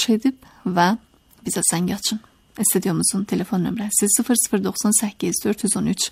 edib və bizə zəng açın. Stüdyomuzun telefon nömrəsi 0098 413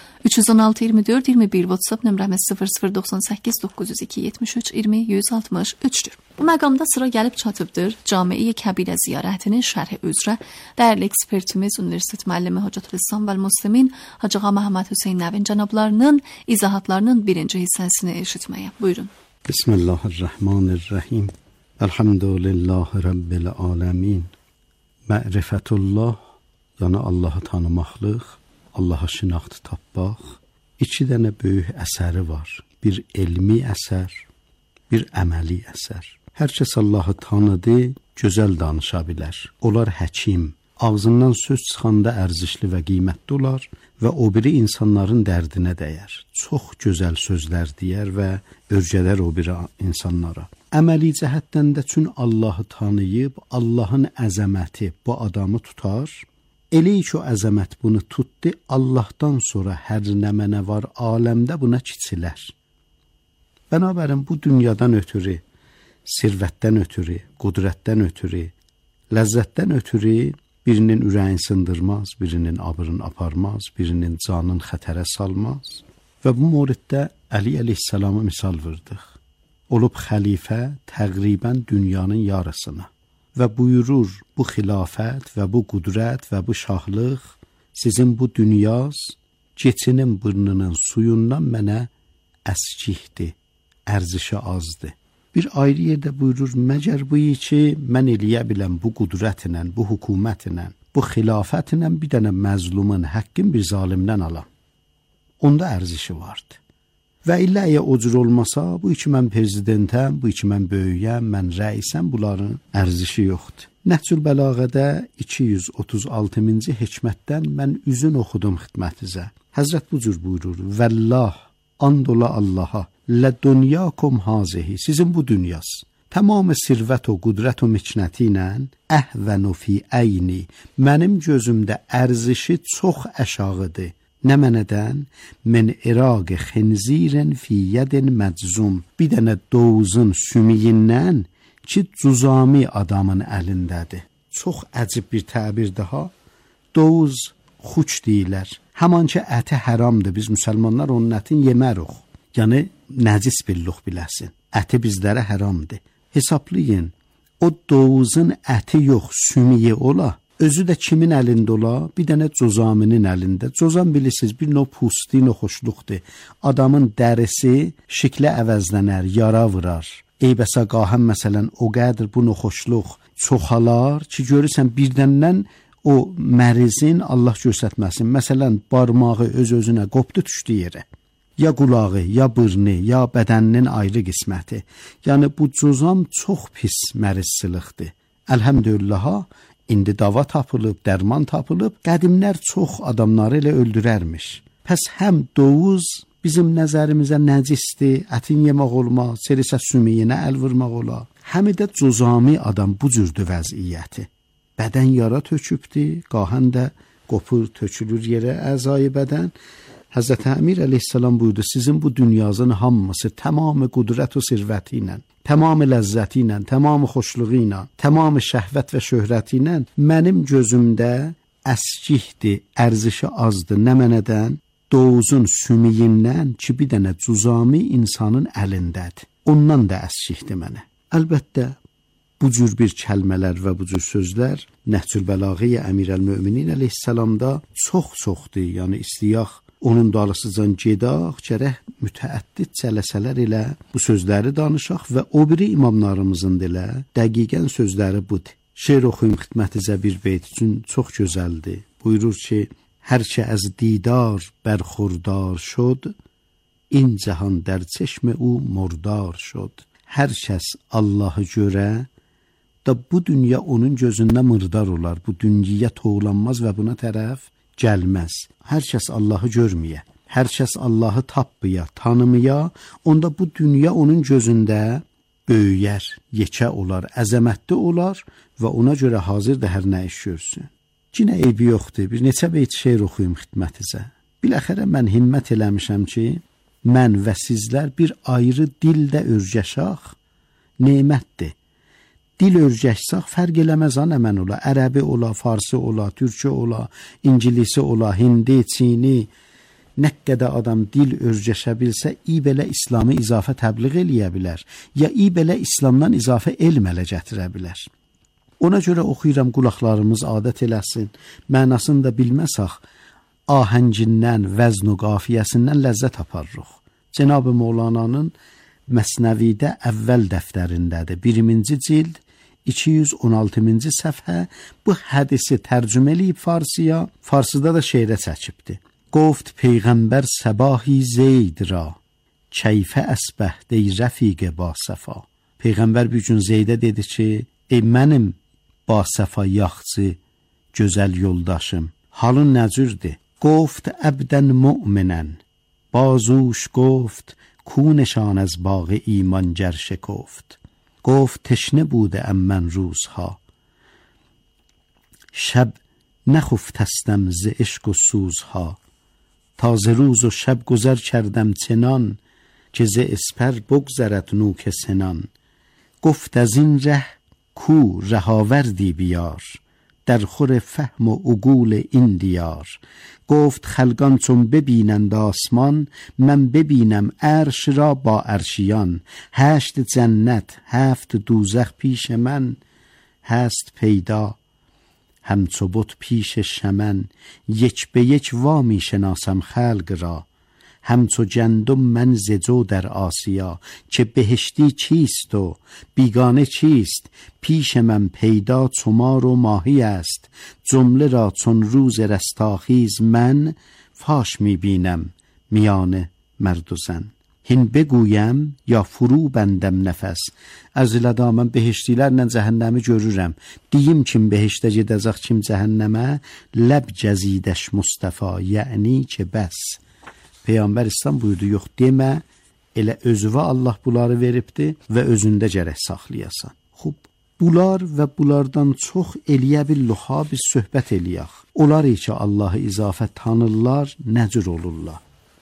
316 24 21, WhatsApp nömrəmiz 0098 902 73 20 163-dür. Bu məqamda sıra gəlib çatıbdır Cami-i Kəbirə ziyarətinin şərhi üzrə dəyərli ekspertimiz, Universitet müəllimi Hocatülislam və Müslimin Hacı Ağa Məhəmməd Hüseyn Nəvin cənablarının izahatlarının birinci hissəsini eşitməyə. Buyurun. Bismillahirrahmanirrahim. Elhamdülillahi Rabbil aləmin. Mərifətullah, yəni Allahı tanımaqlıq, Allaha şinaxt tapmaq. İki dənə böyük əsəri var. Bir elmi əsər, bir əməli əsər. Hər kəs Allahı tanıdı, gözəl danışa bilər. Onlar həkim, ağzından söz çıxanda ərzişli və qiymətli olar və o biri insanların dərdinə dəyər. Çox gözəl sözlər deyər və örgədər o biri insanlara. Əməli cəhətdən də çün Allahı tanıyıb, Allahın əzəməti bu adamı tutar. Elə ki o əzəmət bunu tutdu, Allahdan sonra hər nə mənə var aləmdə buna kiçilər. Bənabərin bu dünyadan ötürü, sirvətdən ötürü, qudrətdən ötürü, ləzzətdən ötürü birinin ürəyin sındırmaz, birinin abırını aparmaz, birinin canın xətərə salmaz. Və bu moriddə Əli əleyhissalamı misal vırdıq. Olub xəlifə təqribən dünyanın yarısını və buyurur bu xilafət və bu qudrət və bu şahlıq sizin bu dünyaz keçinin burnunun suyundan mənə əskikdir, ərzişi azdır. Bir ayrı yerdə buyurur, məgər bu ki mən eləyə biləm bu qudrətlə, bu hökumətlə, bu xilafətlə bir dənə məzlumun həqqin bir zalimdən alam. Onda ərzişi vardı. Və illəyə o cür olmasa, bu iki mən prezidentəm, bu iki mən böyüyəm, mən rəisəm, bunların ərzişi yoxdur. Nəhcül Bəlağədə 236-cı hikmətdən mən üzün oxudum xidmətinizə. Həzrət bu cür buyurur, Vəllah, and ola Allaha, lə dünyakum hazihi, sizin bu dünyaz, tamamı sirvət o qudrət o miknəti ilə əhvənu fi əyni, mənim gözümdə ərzişi çox əşağıdır. Nə mənədən? Mən iraqı xinzirin fi yədin məczum. Bir dənə doğuzun sümiyindən ki, cüzami adamın əlindədir. Çox əcib bir təbir daha. Doğuz xuç deyilər. Həman ki, əti həramdır. Biz müsəlmanlar onun ətini yemərik. Yəni, nəcis billuq biləsin. Əti bizlərə həramdır. Hesablayın, o doğuzun əti yox, sümiyi ola. Özü də kimin əlində ola? Bir dənə cozaminin əlində. Cozam bilirsiniz, bir növ pusti, noxoşluqdur. Adamın dərisi şiklə əvəzlənər, yara vurar. Eybəsə qahəm məsələn, o qədər bu noxoşluq çoxalar ki, görürsən birdəndən o mərizin Allah göstərməsin. Məsələn, barmağı öz-özünə qopdu düşdü yerə. Ya qulağı, ya burnu, ya bədəninin ayrı qisməti. Yəni, bu cozam çox pis mərizçılıqdır. Əlhəmdülillaha, İndi dava tapılıb, dərman tapılıb, qədimlər çox adamları ilə öldürərmiş. Pəs həm doğuz bizim nəzərimizə nəcisdir, ətin yemək olmaz, serisə sümiyinə əl vurmaq olar. Həm də cüzami adam bu cürdür vəziyyəti. Bədən yara tökübdür, qahən də qopur, tökülür yerə əzayı bədən. Həzrət Əmir əleyhissalam buyurdu, sizin bu dünyazın hamısı tamamı qudrət və sirvəti ilə, tamamı ləzzəti ilə, tamamı xoşluğu ilə, tamamı şəhvət və şöhrəti ilə mənim gözümdə əskikdir, ərzişi azdır. Nə mənədən? Doğuzun sümiyindən ki, bir dənə cüzami insanın əlindədir. Ondan da əskikdir mənə. Əlbəttə, bu cür bir kəlmələr və bu cür sözlər Nəhcül Bəlağə Əmir əl-Möminin əleyhissalamda çox-çoxdur. Yəni, istiyaq onun dalısıcan gedaq, gərək mütəəddid cələsələr ilə bu sözləri danışaq və o biri imamlarımızın dilə dəqiqən sözləri budur. Şeir oxuyum xidmətinizə bir beyt üçün çox gözəldir. Buyurur ki, hər ki az didar bərxurdar şod, in cahan در چشم او murdar şod. Hər kəs Allahı görə da bu dünya onun gözündə mırdar olar. Bu dünyaya toğlanmaz və buna tərəf gəlməz. Hər kəs Allahı görməyə, hər kəs Allahı tapmaya, tanımaya, onda bu dünya onun gözündə böyüyər, yekə olar, əzəmətli olar və ona görə hazırdır hər nə iş görsün. Yenə eybi yoxdur, bir neçə beyt şeir oxuyum xidmətinizə. Biləxərə mən himmət eləmişəm ki, mən və sizlər bir ayrı dildə örgəşaq, nemətdir. Dil örgəşsaq fərq eləməz ana mən ola. Ərəbi ola, farsı ola, türkçə ola, incilisi ola, hindi, çini. Nə qədər adam dil örgəşə bilsə, belə İslamı izafə təbliğ eləyə bilər. Ya belə İslamdan izafə elm ələ gətirə bilər. Ona görə oxuyuram, qulaqlarımız adət eləsin. Mənasını da bilməsək, ahəngindən, vəzn və qafiyəsindən ləzzət aparırıq. Cənab-ı Mövlananın Məsnəvidə əvvəl dəftərindədir. 1-ci cild 216-cı səhifə bu hədisi tərcümə eləyib farsıya, farsıda da şeirə çəkibdir. Goft Peyğəmbər səbahi Zeyd ra, keyfə əsbəhdə rəfiq ba səfa. Peyğəmbər bir gün Zeydə dedi ki, ey mənim ba səfa yaxçı, gözəl yoldaşım, halın nə cürdür? Goft əbdən müminən, bazuş goft, کونشان از باغ ایمان گر شکفت گفت تشنه بودم من روزها شب نخفتستم ز عشق و سوزها تا ز روز و شب گذر کردم چنان که ز اسپر بگذرد نوک سنان گفت از این ره کو رهاوردی بیار در خور فهم و عقول این دیار گفت خلقان چون ببینند آسمان من ببینم عرش را با عرشیان 8 جنت 7 دوزخ پیش من هست پیدا همچو بت پیش شمن یک به یک وامی شناسم خلق را همچو گندم من ز جو در آسیا که بهشتی چیست و بیگانه چیست پیش من پیدا چو مار و ماهی است جمله را چون روز رستاخیز من فاش میبینم میان مرد و زن هین بگویم یا فرو بندم نفس از لدا من behiştilərlə cəhənnəmi görürəm deyim kim behiştə gedəcək kim cəhənnəmə ləb cəzidəş Mustafa yəni ki bəs Peyğəmbər İslam buyurdu, yox demə, elə özüvə Allah bunları veribdi və özündə gərək saxlayasan. Xub, bunlar və bunlardan çox eləyə billuha biz söhbət eləyək. Onlar ki Allahı izafə tanırlar, nə cür olurlar?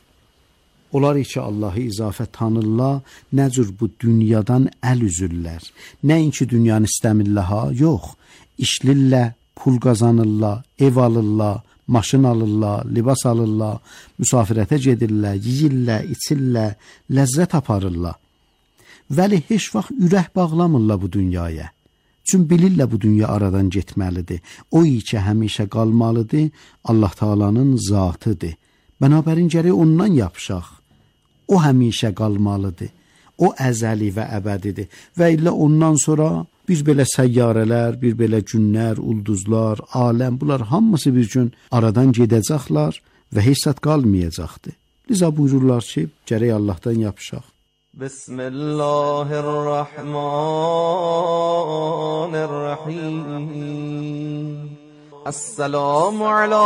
Onlar ki Allahı izafə tanırlar, nə cür bu dünyadan əl üzürlər? Nəinki dünyanı istəmirlər ha? Yox, işlirlər, pul qazanırlar, ev alırlar, maşın alırlar, libas alırlar, müsafirətə gedirlər, yeyirlər, içirlər, ləzzət aparırlar. Vəli heç vaxt ürək bağlamırlar bu dünyaya. Çünki bilirlər bu dünya aradan getməlidir. O ki həmişə qalmalıdır, Allah Taalanın zatıdır. Bənabərin gərək ondan yapışaq. O həmişə qalmalıdır. O əzəli və əbədidir. Və illə ondan sonra bir belə səyyarələr, bir belə günlər, ulduzlar, aləm, bunlar hamısı bir gün aradan gedəcəklər və heç zət qalmayacaqdır. Liza buyururlar ki, gərək Allahdan yapışaq. Bismillahirrahmanirrahim. Esselamu ala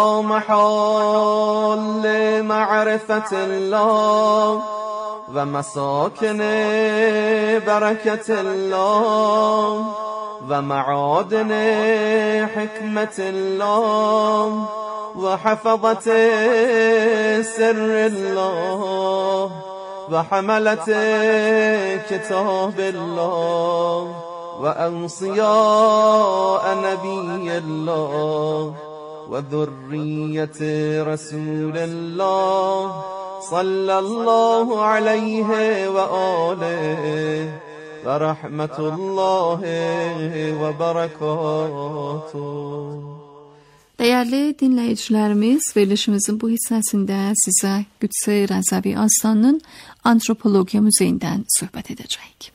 mahal ma'rifatillah ومساكن بركة الله ومعادن حكمة الله وحفظة سر الله وحملة كتاب الله وأنصياء نبي الله وذرية رسول الله صلى الله عليه وآله ورحمة الله وبركاته. Değerli dinleyicilerimiz, verilişimizin bu hissəsində sizə Qüdsə Rəzavi Aslanın Antropologiya Müzeyindən söhbət edəcəyik.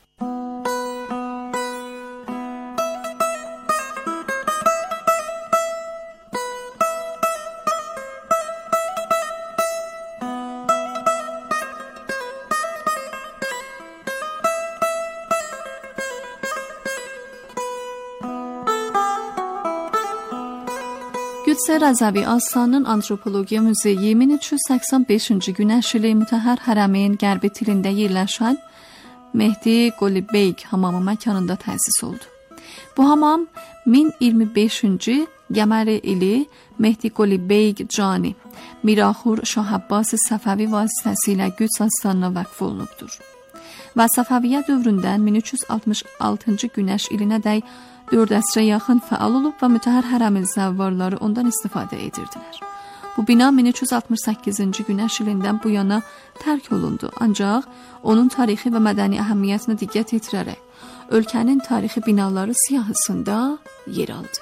Qüdsə Rəzavi Aslanın Antropologiya Müzeyi 1385-ci günəş ili Mütəhhər Hərəmin qərbi tilində yerləşən Mehdi Qoli Beyg hamamı məkanında təsis oldu. Bu hamam 1025-ci qəməri ili Mehdi Qoli Beyg Cani, Miraxur Şah Abbas Səfəvi vasitəsilə Qüds Aslanına vəqf olunubdur. və Səfəviyyə dövründən 1366-cı günəş ilinədək 4 əsrə yaxın fəal olub və mütəhhər hərəmin zəvvarları ondan istifadə edirdilər. Bu bina 1368-ci günəş ilindən bu yana tərk olundu, ancaq onun tarixi və mədəni əhəmiyyətinə diqqət yetirərək ölkənin tarixi binaları siyahısında yer aldı.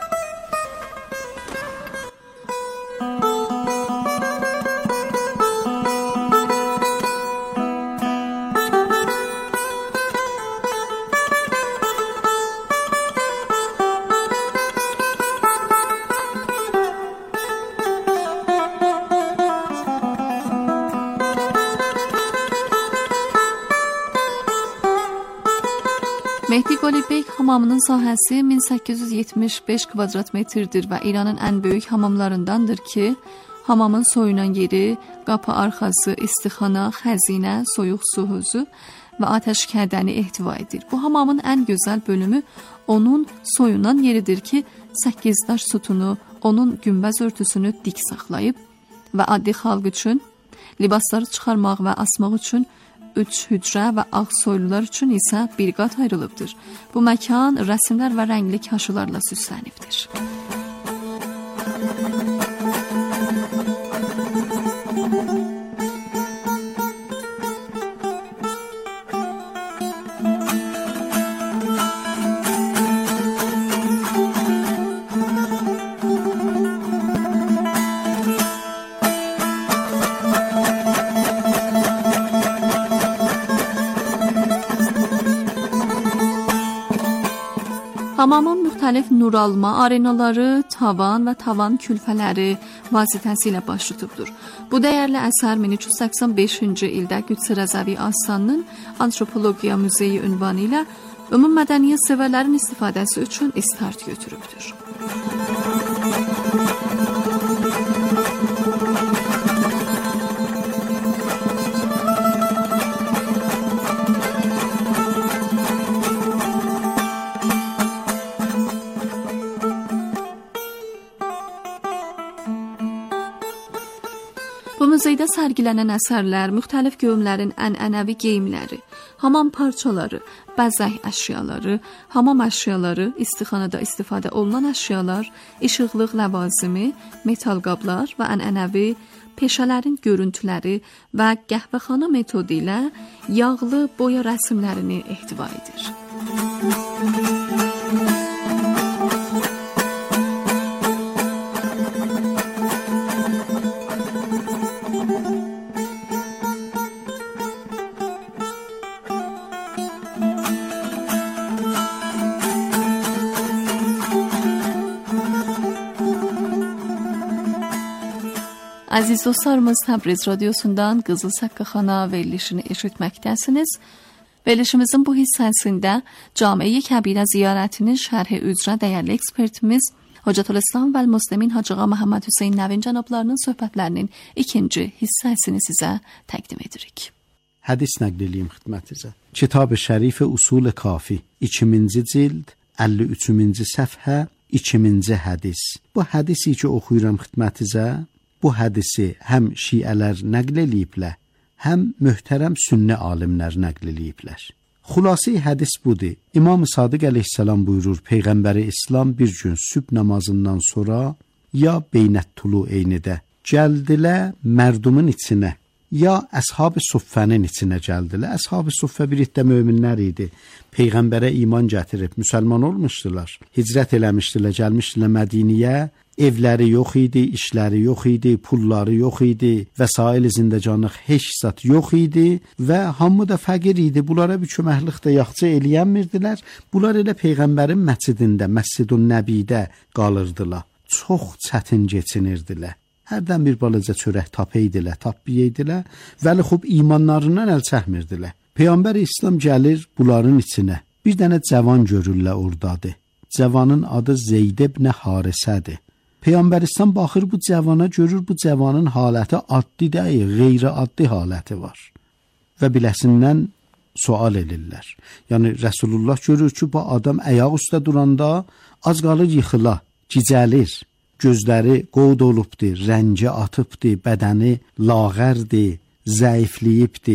Mehdi Qolibeyk hamamının sahəsi 1875 kvadrat metrdir və İranın ən böyük hamamlarındandır ki, hamamın soyunan yeri, qapı arxası, istixana, xəzinə, soyuq su havuzu və atəşkədəni ehtiva edir. Bu hamamın ən gözəl bölümü onun soyunan yeridir ki, 8 daş sütunu onun günbəz örtüsünü dik saxlayıb və addi xalq üçün libasları çıxarmaq və asmaq üçün 3 hücrə və ağ soylular üçün isə bir qat ayrılıbdır. Bu məkan rəsmlər və rəngli kaşılarla süslənibdir. Hamamın müxtəlif nuralma arenaları, tavan və tavan külfələri vasitəsilə baş tutubdur. Bu dəyərli əsər 1385-ci ildə Qüds Rəzəvi Astanının Antropologiya Muzeyi ünvanı ilə ümumi-mədəniyyət sevərlərin istifadəsi üçün istart götürübdür. Bu muzeydə sərgilənən əsərlər müxtəlif geyimlərin ənənəvi geyimləri, hamam parçaları, bəzək əşyaları, hamam əşyaları, istixanada istifadə olunan əşyalar, işıqlıq ləvazimi, metal qablar və ənənəvi peşələrin görüntüləri və qəhvəxana metodu ilə yağlı boya rəsmlərini ehtiva edir. Əziz dostlarımız, Təbriz radiosundan Qızıl Səqqaxana verilişini eşitməkdəsiniz. Verilişimizin bu hissəsində Cami-i Kəbirə ziyarətinin şərhi üzrə dəyərli ekspertimiz Hocatülislam və Müslimin Hacı Ağa Məhəmməd Hüseyn Nəvin cənablarının söhbətlərinin ikinci hissəsini sizə təqdim edirik. Hədis nəql edeyim xidmətinizə. Kitab-ı Şərif Usul Kafi 2-ci cild 53-cü səhifə 2-ci hədis. Bu hədisi ki oxuyuram xidmətinizə, bu hədisi həm şiələr nəql eləyiblər, həm möhtərəm sünni alimlər nəql eləyiblər. Xülasə hədis budur. İmam Sadiq əleyhissalam buyurur, Peyğəmbəri İslam bir gün sübh namazından sonra ya beynət tulu eynidə gəldilər mərdumun içinə, ya əshab-ı suffənin içinə gəldilər. Əshab-ı suffə bir iddə möminlər idi. Peyğəmbərə iman gətirib müsəlman olmuşdular. Hicrət eləmişdilər, gəlmişdilər Mədiniyə. Evləri yox idi, işləri yox idi, pulları yox idi, vəsail zindecanlıq heç zat yox idi və hamı da fəqir idi. Bunlara bir köməklik də yaxşı eləyənmirdilər. Bunlar elə Peyğəmbərin məscidində, Məscidun Nəbidə qalırdılar. Çox çətin keçinirdilər. Hərdən bir balaca çörək tapıydilər, tapbiyeydilər, vəli xub imanlarından əl çəkmirdilər. Peyğəmbər İslam gəlir bunların içinə. Bir dənə cavan görürlər ordadır. Cavanın adı Zeyd ibn Harisədir. Peyğəmbəristan baxır bu cavana, görür bu cavanın haləti addi deyil, qeyri-addi haləti var. Və biləsindən sual edirlər. Yəni Rəsulullah görür ki, bu adam ayaq üstə duranda az qalır yıxıla, gicəlir. Gözləri qovd olubdur, rəngi atıbdır, bədəni lağərdir, zəifliyibdir.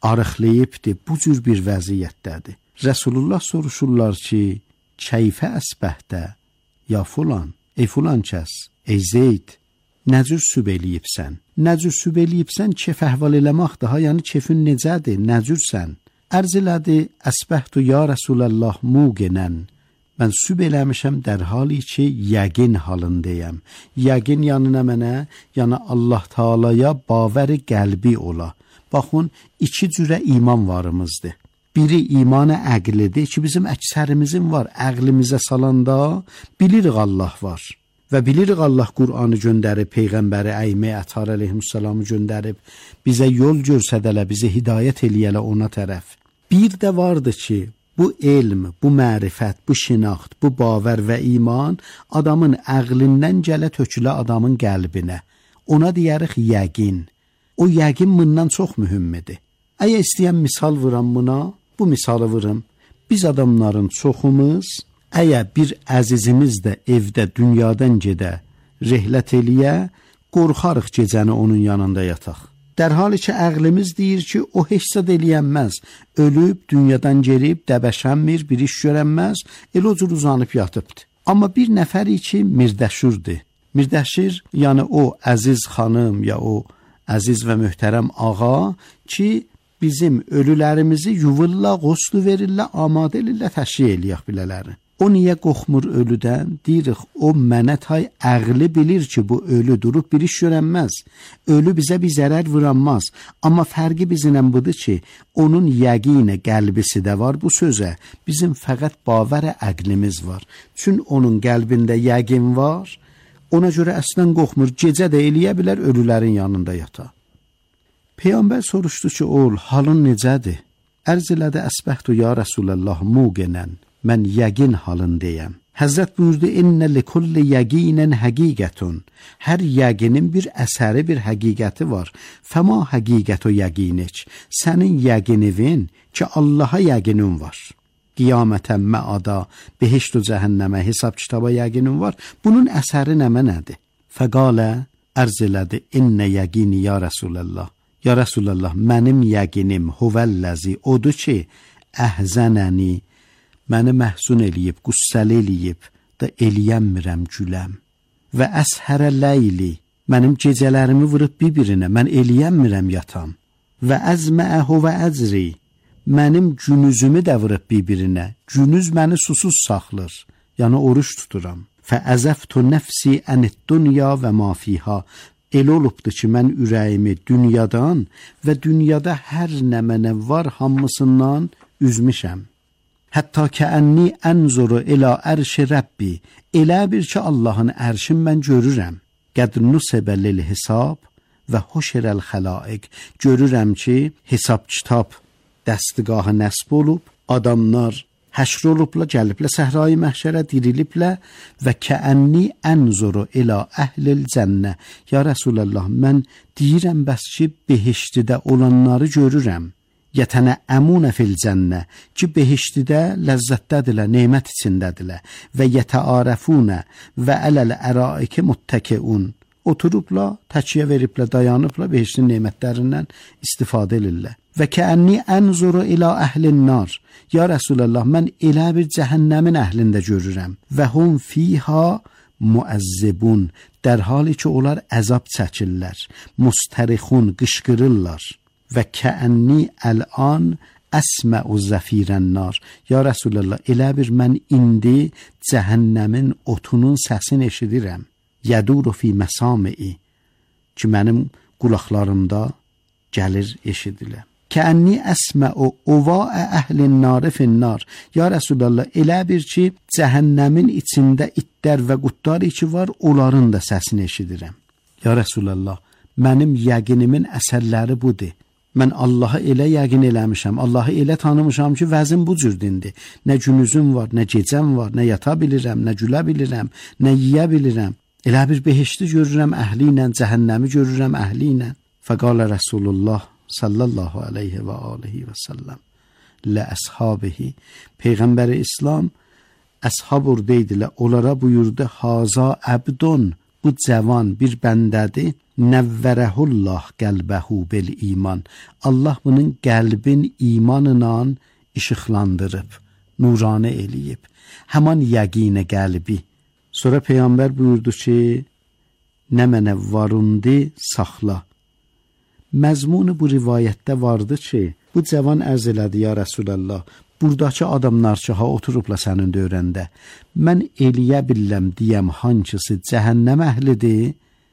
arıqlayıbdır, bu cür bir vəziyyətdədir. Rəsulullah soruşurlar ki, keyfə əsbəhdə, ya fulan, ey fulan kəs, ey Zeyd, nə cür süb eləyibsən? Nə cür süb eləyibsən, kef əhval eləmək daha, yəni kefin necədir, nə cürsən? Ərz elədi, əsbəhtu ya Rəsulallah muqinən. Mən süb eləmişəm dərhali ki, yəqin halındayım. Yəqin yanına mənə, yəni Allah Taalaya bavəri qəlbi ola. Baxın, iki cürə iman varımızdır. Biri imanı əqlidir ki, bizim əksərimizin var. Əqlimizə salanda bilirik Allah var. Və bilirik Allah Qur'anı göndərib, Peyğəmbəri Əymi Ətar əleyhissalamı göndərib, bizə yol göstərələ, bizə hidayət eləyələ ona tərəf. Bir də vardır ki, bu elm, bu mərifət, bu şinaxt, bu bavər və iman adamın əqlindən gələ tökülə adamın qəlbinə. Ona deyərik yəqin. O yəqin bundan çox mühümmidir. Əgər istəyən misal vuram buna, bu misalı vurum. Biz adamların çoxumuz, əgər bir əzizimiz də evdə dünyadan gedə, rehlət eləyə, qorxarıq gecəni onun yanında yataq. Dərhali ki, əqlimiz deyir ki, o heç zad eləyənməz. Ölüb, dünyadan gerib, dəbəşənmir, bir iş görənməz, elə o cür uzanıb yatıbdır. Amma bir nəfəri ki, mirdəşurdur. Mirdəşir, yəni o əziz xanım, ya o əziz və möhtərəm ağa ki, bizim ölülərimizi yuvurla, qoslu verirlə, amadə elirlə, təşriyə eləyək bilələri. O niyə qorxmur ölüdən? Deyirik, o mənə tay əqli bilir ki, bu ölü durub bir iş görənməz. Ölü bizə bir zərər vuranmaz. Amma fərqi bizimlə budur ki, onun yəqini, qəlbisi də var bu sözə. Bizim fəqət bavərə əqlimiz var. Çün onun qəlbində yəqin var, ona görə əslən qorxmur, gecə də eləyə bilər, ölülərin yanında yata. Peyğəmbər soruşdu ki, oğul, halın necədir? Ərz elədi, əsbəhtu ya Rəsulallah muqinən. Mən yəqin halındayım. Həzrət buyurdu, innə likulli yəqinən həqiqətun. Hər yəqinin bir əsəri, bir həqiqəti var. Fəma həqiqət o yəqinik. Sənin yəqinivin ki, Allaha yəqinin var. Qiyamətən məada, behişt və cəhənnəmə, hesab kitaba yəqinin var. Bunun əsəri nədir? Fəqalə, ərz elədi, innə yəqini ya Rəsulallah. Ya Rəsulallah, mənim yəqinim huvəlləzi, odur ki, əhzənəni, məni məhzun eləyib, qüssəli eləyib da eləyəmmirəm güləm. Və əshərə ləyli, mənim gecələrimi vurub bir-birinə, mən eləyəmmirəm yatam. Və əzməəhü və əzri, mənim günüzümü də vurub bir-birinə, günüz məni susuz saxlır, yəni oruç tuturam. Fəəzəftu nəfsi ənid dünya və mafiha, elə olubdur ki, mən ürəyimi dünyadan və dünyada hər nə mənə var hamısından üzmüşəm. Hətta kəənni ənzuru ilə ərşi Rəbbi, elə bir ki, Allahın ərşin mən görürəm. Qəd nusibə lil hesab və hoşirəl xəlaiq, görürəm ki, hesab kitab dəstiqahı nəsb olub, adamlar həşr olubla, gəliblə səhra-i məhşərə diriliblə və kəənni ənzuru ilə əhlil cənnə. Ya Rəsulallah, mən deyirəm bəs ki, behiştidə olanları görürəm. Yətənə əmunə fil cənnə, ki, behiştidə ləzzətdədirlər, neymət içindədirlər və yətəarəfunə və ələl əraiki muttəkiun, oturubla, təkiyə veriblə, dayanıbla behiştin neymətlərindən istifadə edirlər. Və kəənni ənzuru ilə əhlin nar, ya Rəsulallah, mən elə bir cəhənnəmin əhlində görürəm və hum fiha muəzzibun, dərhali ki, onlar əzab çəkirlər, mustərixun, qışqırırlar. Və kəənni əl-an əsmə'u zəfirən nar. Ya Rəsulallah, elə bir mən indi cəhənnəmin otunun səsini eşidirəm. Yəduru fi məsami'i, ki, mənim qulaqlarımda gəlir eşidilə. Kəənni əsmə'u uvaə əhlin nari finnar. Ya Rəsulallah, elə bir ki, cəhənnəmin içində itlər və qutlar içi var, onların da səsini eşidirəm. Ya Rəsulallah, mənim yəqinimin əsərləri budur. Mən Allahı elə yəqin eləmişəm, Allahı elə tanımışam ki, vəzim bu cürdindir. Nə günüzüm var, nə gecəm var, nə yata bilirəm, nə gülə bilirəm, nə yiyə bilirəm. Elə bir behişti görürəm əhli ilə, cəhənnəmi görürəm əhli ilə. Fəqalə Rasulullah sallallahu aleyhi və alihi və səlləm lə əshabihi. Peyğəmbəri İslam əshab oradaydılar, onlara buyurdu, haza əbdun, bu cavan bir bəndədir. Nəvvərəhu Allah qəlbəhu bil iman. Allah bunun qəlbin imanla işıqlandırıb, nurani eləyib. Həman yəqinə qəlbi. Sonra Peyğəmbər buyurdu ki, nə mənə varundi saxla. Məzmunu bu rivayətdə vardı ki, bu cavan ərz elədi, ya Rəsulallah, buradakı adamlar ki, ha oturubla sənin dövrəndə, mən eləyə billəm deyəm hancısı cəhənnəm əhlidir,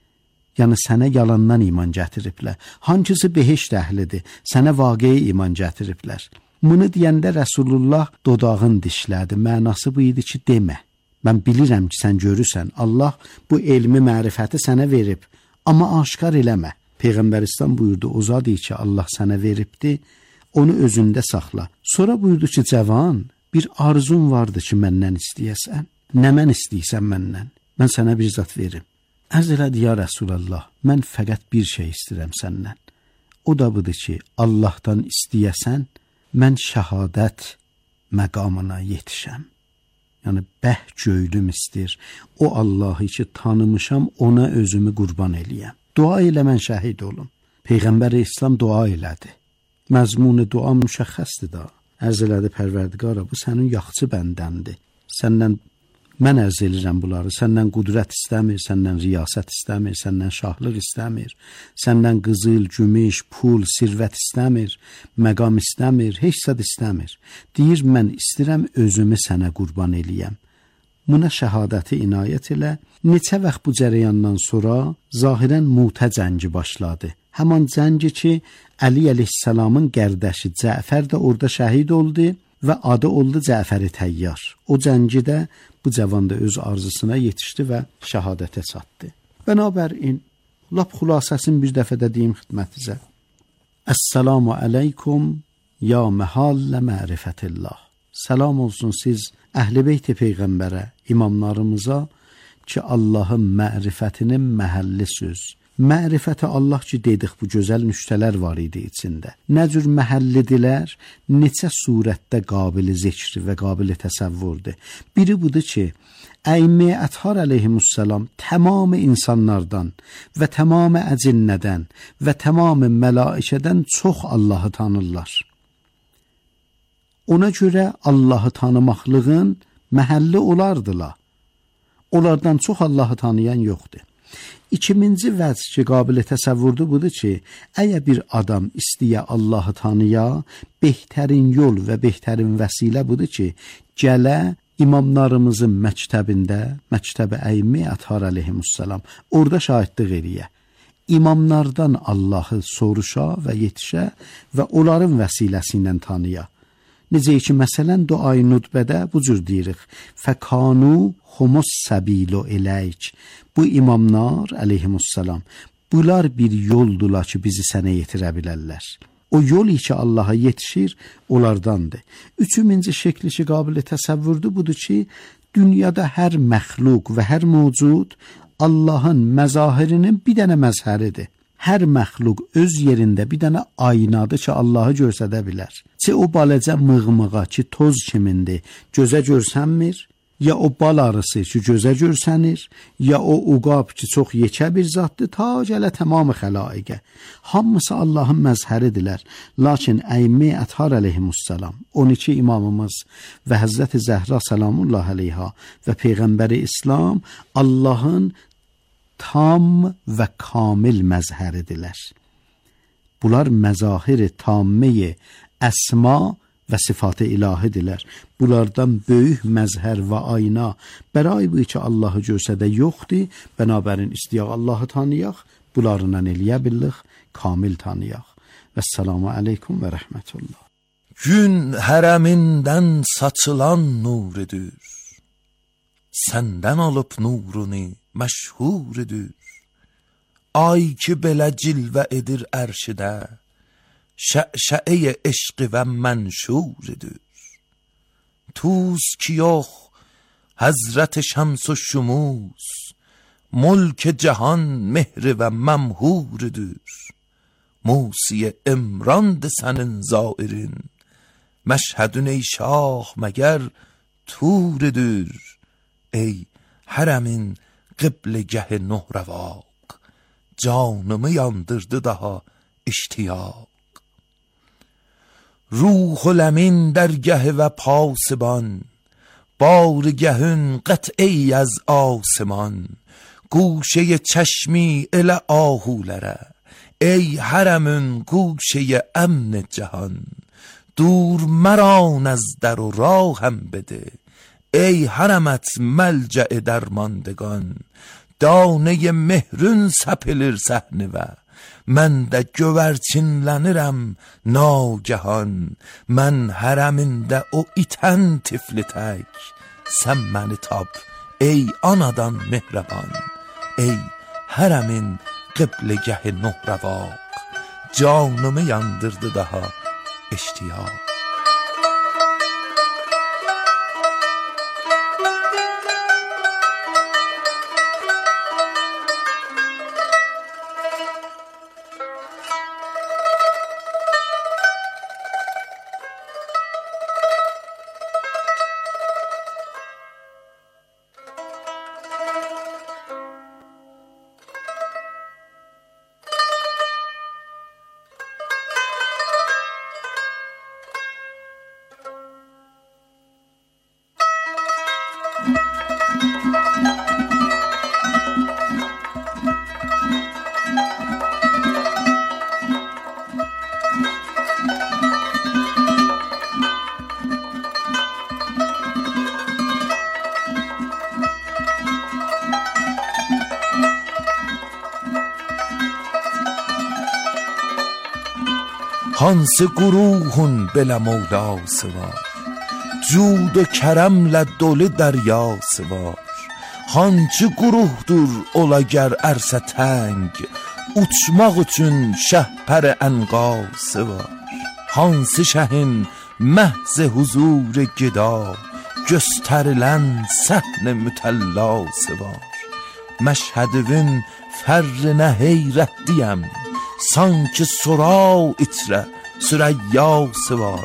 yəni sənə yalandan iman gətiriblər. Hancısı behişt əhlidir, sənə vaqi'i iman gətiriblər. Bunu deyəndə Rəsulullah dodağın dişlədi. Mənası bu idi ki, demə. Mən bilirəm ki, sən görürsən. Allah bu elmi, mərifəti sənə verib. Amma aşkar eləmə. Peyğəmbəristan buyurdu, o zad ki, Allah sənə veribdi, onu özündə saxla. Sonra buyurdu ki, cavan, bir arzun vardı ki, məndən istəyəsən. Nə mən istəyirsən məndən? Mən sənə bir zat verim. Ərz elədi, ya Rəsulallah, mən fəqət bir şey istəyirəm səndən. O da budur ki, Allahdan istəyəsən, mən şəhadət məqamına yetişəm. Yəni, bəh göylüm istir. O Allahı ki, tanımışam, ona özümü qurban eləyəm. Dua elə mən şəhid olum. Peyğəmbər-i İslam dua elədi. Məzmunu dua müşəxxəsdir da. Ərz elədi, Pərverdigara, bu sənin yaxçı bəndəndir. Səndən mən ərz elirəm bunları. Səndən qudrət istəmir, səndən riyasət istəmir, səndən şahlıq istəmir, səndən qızıl, gümüş, pul, sirvət istəmir, məqam istəmir, heç zad istəmir. Deyir, mən istəyirəm özümü sənə qurban eləyəm. Buna şəhadəti inayət elə. Neçə vaxt bu cərəyandan sonra zahirən Mutə cəngi başladı. Həman cəngi ki, Əli əleyhissalamın qərdəşi Cəfər də orada şəhid oldu və adı oldu Cəfər-i Təyyar. O cəngidə bu cavan da öz arzusuna yetişdi və şəhadətə çatdı. Bənabərin, lap xülasəsini bir dəfə də deyim xidmətinizə. Əssalamu aleykum ya məhallə mərifətillah. Salam olsun siz Əhl-i Beyt-i Peyğəmbərə, imamlarımıza ki, Allahın mərifətinin məhəlli söz. Mərifəti Allah ki, dedik, bu gözəl nüştələr var idi içində. Nə cür məhəllidirlər, neçə surətdə qabili zikr və qabili təsəvvürdür. Biri budur ki, Əymə Əthar əleyhimussalam tamam insanlardan və tamam əcinnədən və tamam mələikədən çox Allahı tanırlar. Ona görə Allahı tanımaqlığın məhəlli olardılar. Onlardan çox Allahı tanıyan yoxdur. İkinci vəc ki, qabili təsəvvürdür budur ki, əgər bir adam istəyə Allahı tanıya, behtərin yol və behtərin vəsilə budur ki, gələ imamlarımızın məktəbində, Məktəb-i Əymə Əthar əleyhimussalam, orada şahidlik eləyə. İmamlardan Allahı soruşa və yetişə və onların vəsiləsi ilə tanıya. Necə ki, məsələn, duayı nutbədə bu cür deyirik. Fəkanu humus səbilu eləyik. Bu imamlar, əleyhimussalam, bunlar bir yoldurlar ki, bizi sənə yetirə bilərlər. O yol ki, Allaha yetişir, onlardandır. Üçüncü şəkli ki, qabili təsəvvürdür budur ki, dünyada hər məxluq və hər mövcud Allahın məzahirinin bir dənə məzhəridir. Hər məxluq öz yerində bir dənə aynadır ki, Allahı görsədə bilər. Ki, o baləcə mığmığa ki, toz kimindir, gözə görsənmir, ya o bal arısı ki, gözə görsənir, ya o uqab ki, çox yekə bir zatdır, ta gələ tamamı xəlaiqə. Hamısı Allahın məzhəridirlər. Lakin Əymə Əthar əleyhimussalam, 12 imamımız və Həzrəti Zəhra salamullah əleyha və Peyğəmbəri İslam Allahın tam və kamil məzhəridirlər. Bunlar məzahir-i tamme-i əsma və sifat-ı ilahidirlər. Bunlardan böyük məzhər və ayna bəray bu ki, Allahı görsədə yoxdur. Bənabərin istəyək Allahı tanıyaq, bunlarından eləyə billik, kamil tanıyaq. Vəssalamu aleykum və rəhmətullah. Gün hərəmindən saçılan nurudur, səndən alıb nurunu məşhurudur. Ay ki, belə cilvə edir ərşidə, şə'şə'e eşqi və mənşurudur. Tuz ki yox, həzrət şəms و şümuz, ملک جهان مهر و ممهوردür. موسی امراند sənin zairin, məşhədün ey şah məgər turudur. Ey hərəmin qibləgəh nöhrəvaq, canımı yandırdı daha iştiyaq. Ruhul əmin dərgəhi və pasiban, barigəhün qət'i az asiman. Guşe çشمی elə ahulərə, ey hərəmün guşe əmn cəhan. Dur مرا از در و راهم بده، ey hərəmət məlcə dərmandگان. Danə mehrün səpilir səhnivə, mən də gövərçinlənirəm nagəhan. Mən hərəmində o itən tifli tək, sən məni tap ey anadan mehrəban. Ey hərəmin qibləgəhi nuhrəvaq, canımı yandırdı daha iştiyaq. Hansı guruhun belə mövlası var, cud و kərəmlə dolu dəryası var. Hançı guruhdur ola gər ərsə təng, uçmaq üçün şəhpər ənqası var. Hansı şəhin məhz huzur gida, göstərilən səhn mütəllası var. Məşhədivin fərrinə heyrətliyəm, sanki sorav içrə sürəyyası var.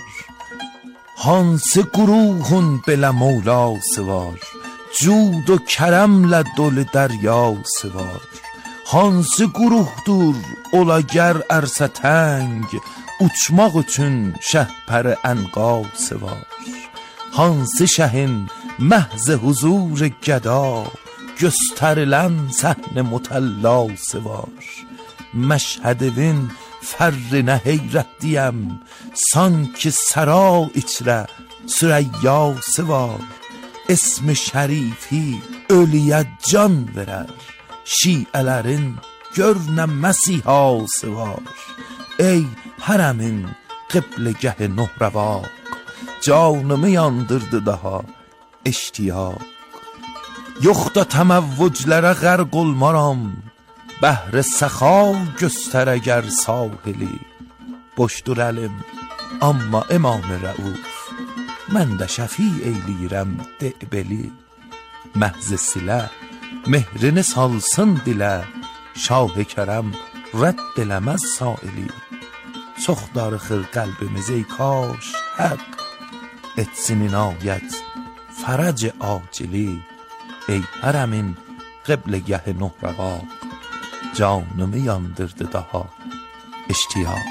Hansı guruhun belə mövlası var, cud و kərəmlə dolu dəryası var. Hansı guruhdur ola gər ərsə təng, uçmaq üçün şəhpər ənqası var. Hansı şəhin məhz huzur gəda, göstərilən səhn mütəllası var. Məşhədivin fərrinə heyrətliyəm, sanki səra içrə sürəyyası var. İsmi şərifi ölüyə can verər, şiələrin gör nə məsihası var. Ey hərəmin qibləgəhi nuhrəvaq, canımı yandırdı daha iştiyaq. Yox da təməvvüclərə qərq olmaram, bəhr səxa göstər əgər sahili. Boşdur əlim, amma İmam-ı Rəuf, mən də şəfi eyləyirəm de'beli. Məhz silə, mehrini salsın dilə, şah-ı kərəm rədd eləməz saili. Çox darıxır qəlbimiz ey kaş həq, etsin inayət fərəc acili. Ey hərəmin qibləgəhi nuhrəvaq, canımı yandırdı daha iştiyaq.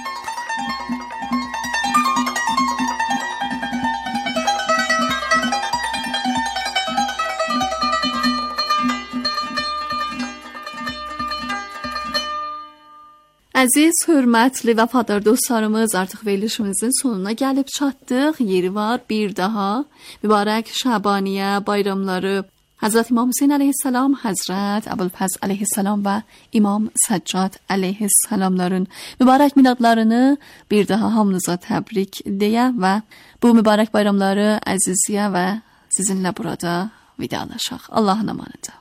Əziz, hörmətli, vəfadar dostlarımız, artıq verilişimizin sonuna gəlib çatdıq. Yeri var bir daha mübarək Şəbaniyə bayramları Həzrət İmam Hüseyin əleyhissalam, Həzrət Əbülfəz əleyhissalam və İmam Səccad əleyhissalamların mübarək miladlarını bir daha hamınıza təbrik deyə və bu mübarək bayramları əziziyə və sizinlə burada vidalaşaq. Allahın amanında.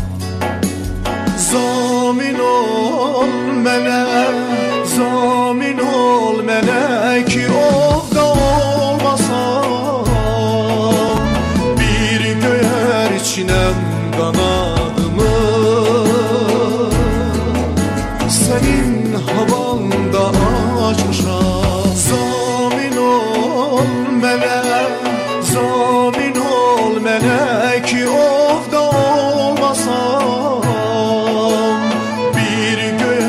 Zamin ol mənə, zamin ol mənə ki ovda olmasam, bir göyərçinəm qanadımı, sənin havanda açmışam. Zamin ol mənə, zamin ol mənə ki ovda olmasam, bir göy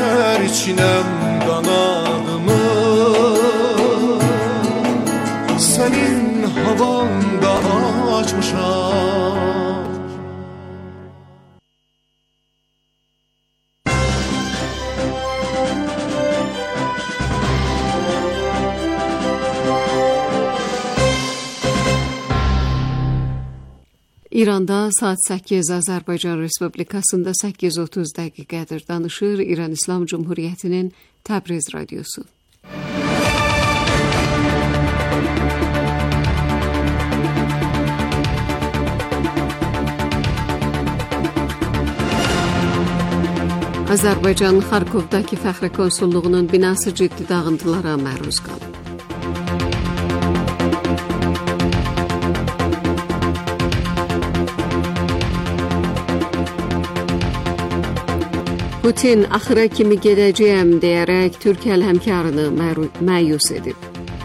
İranda saat 8, Azərbaycan Respublikasında 8:30 dəqiqədir. Danışır İran İslam Cumhuriyyətinin Təbriz radiosu. Azərbaycanın Xarkovdakı Fəxri Konsulluğunun binası ciddi dağıntılara məruz qalıb. Putin axıra kimi gedəcəyəm deyərək Türkiyə həmkarını məyus edib.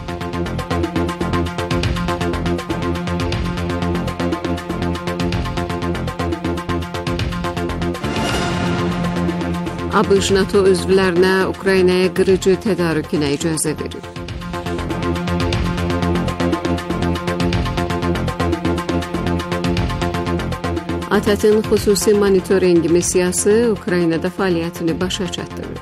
ABŞ NATO üzvlərinə Ukraynaya qırıcı tədarükünə icazə verir. ATƏT-in xüsusi monitorinq missiyası Ukraynada fəaliyyətini başa çatdırır.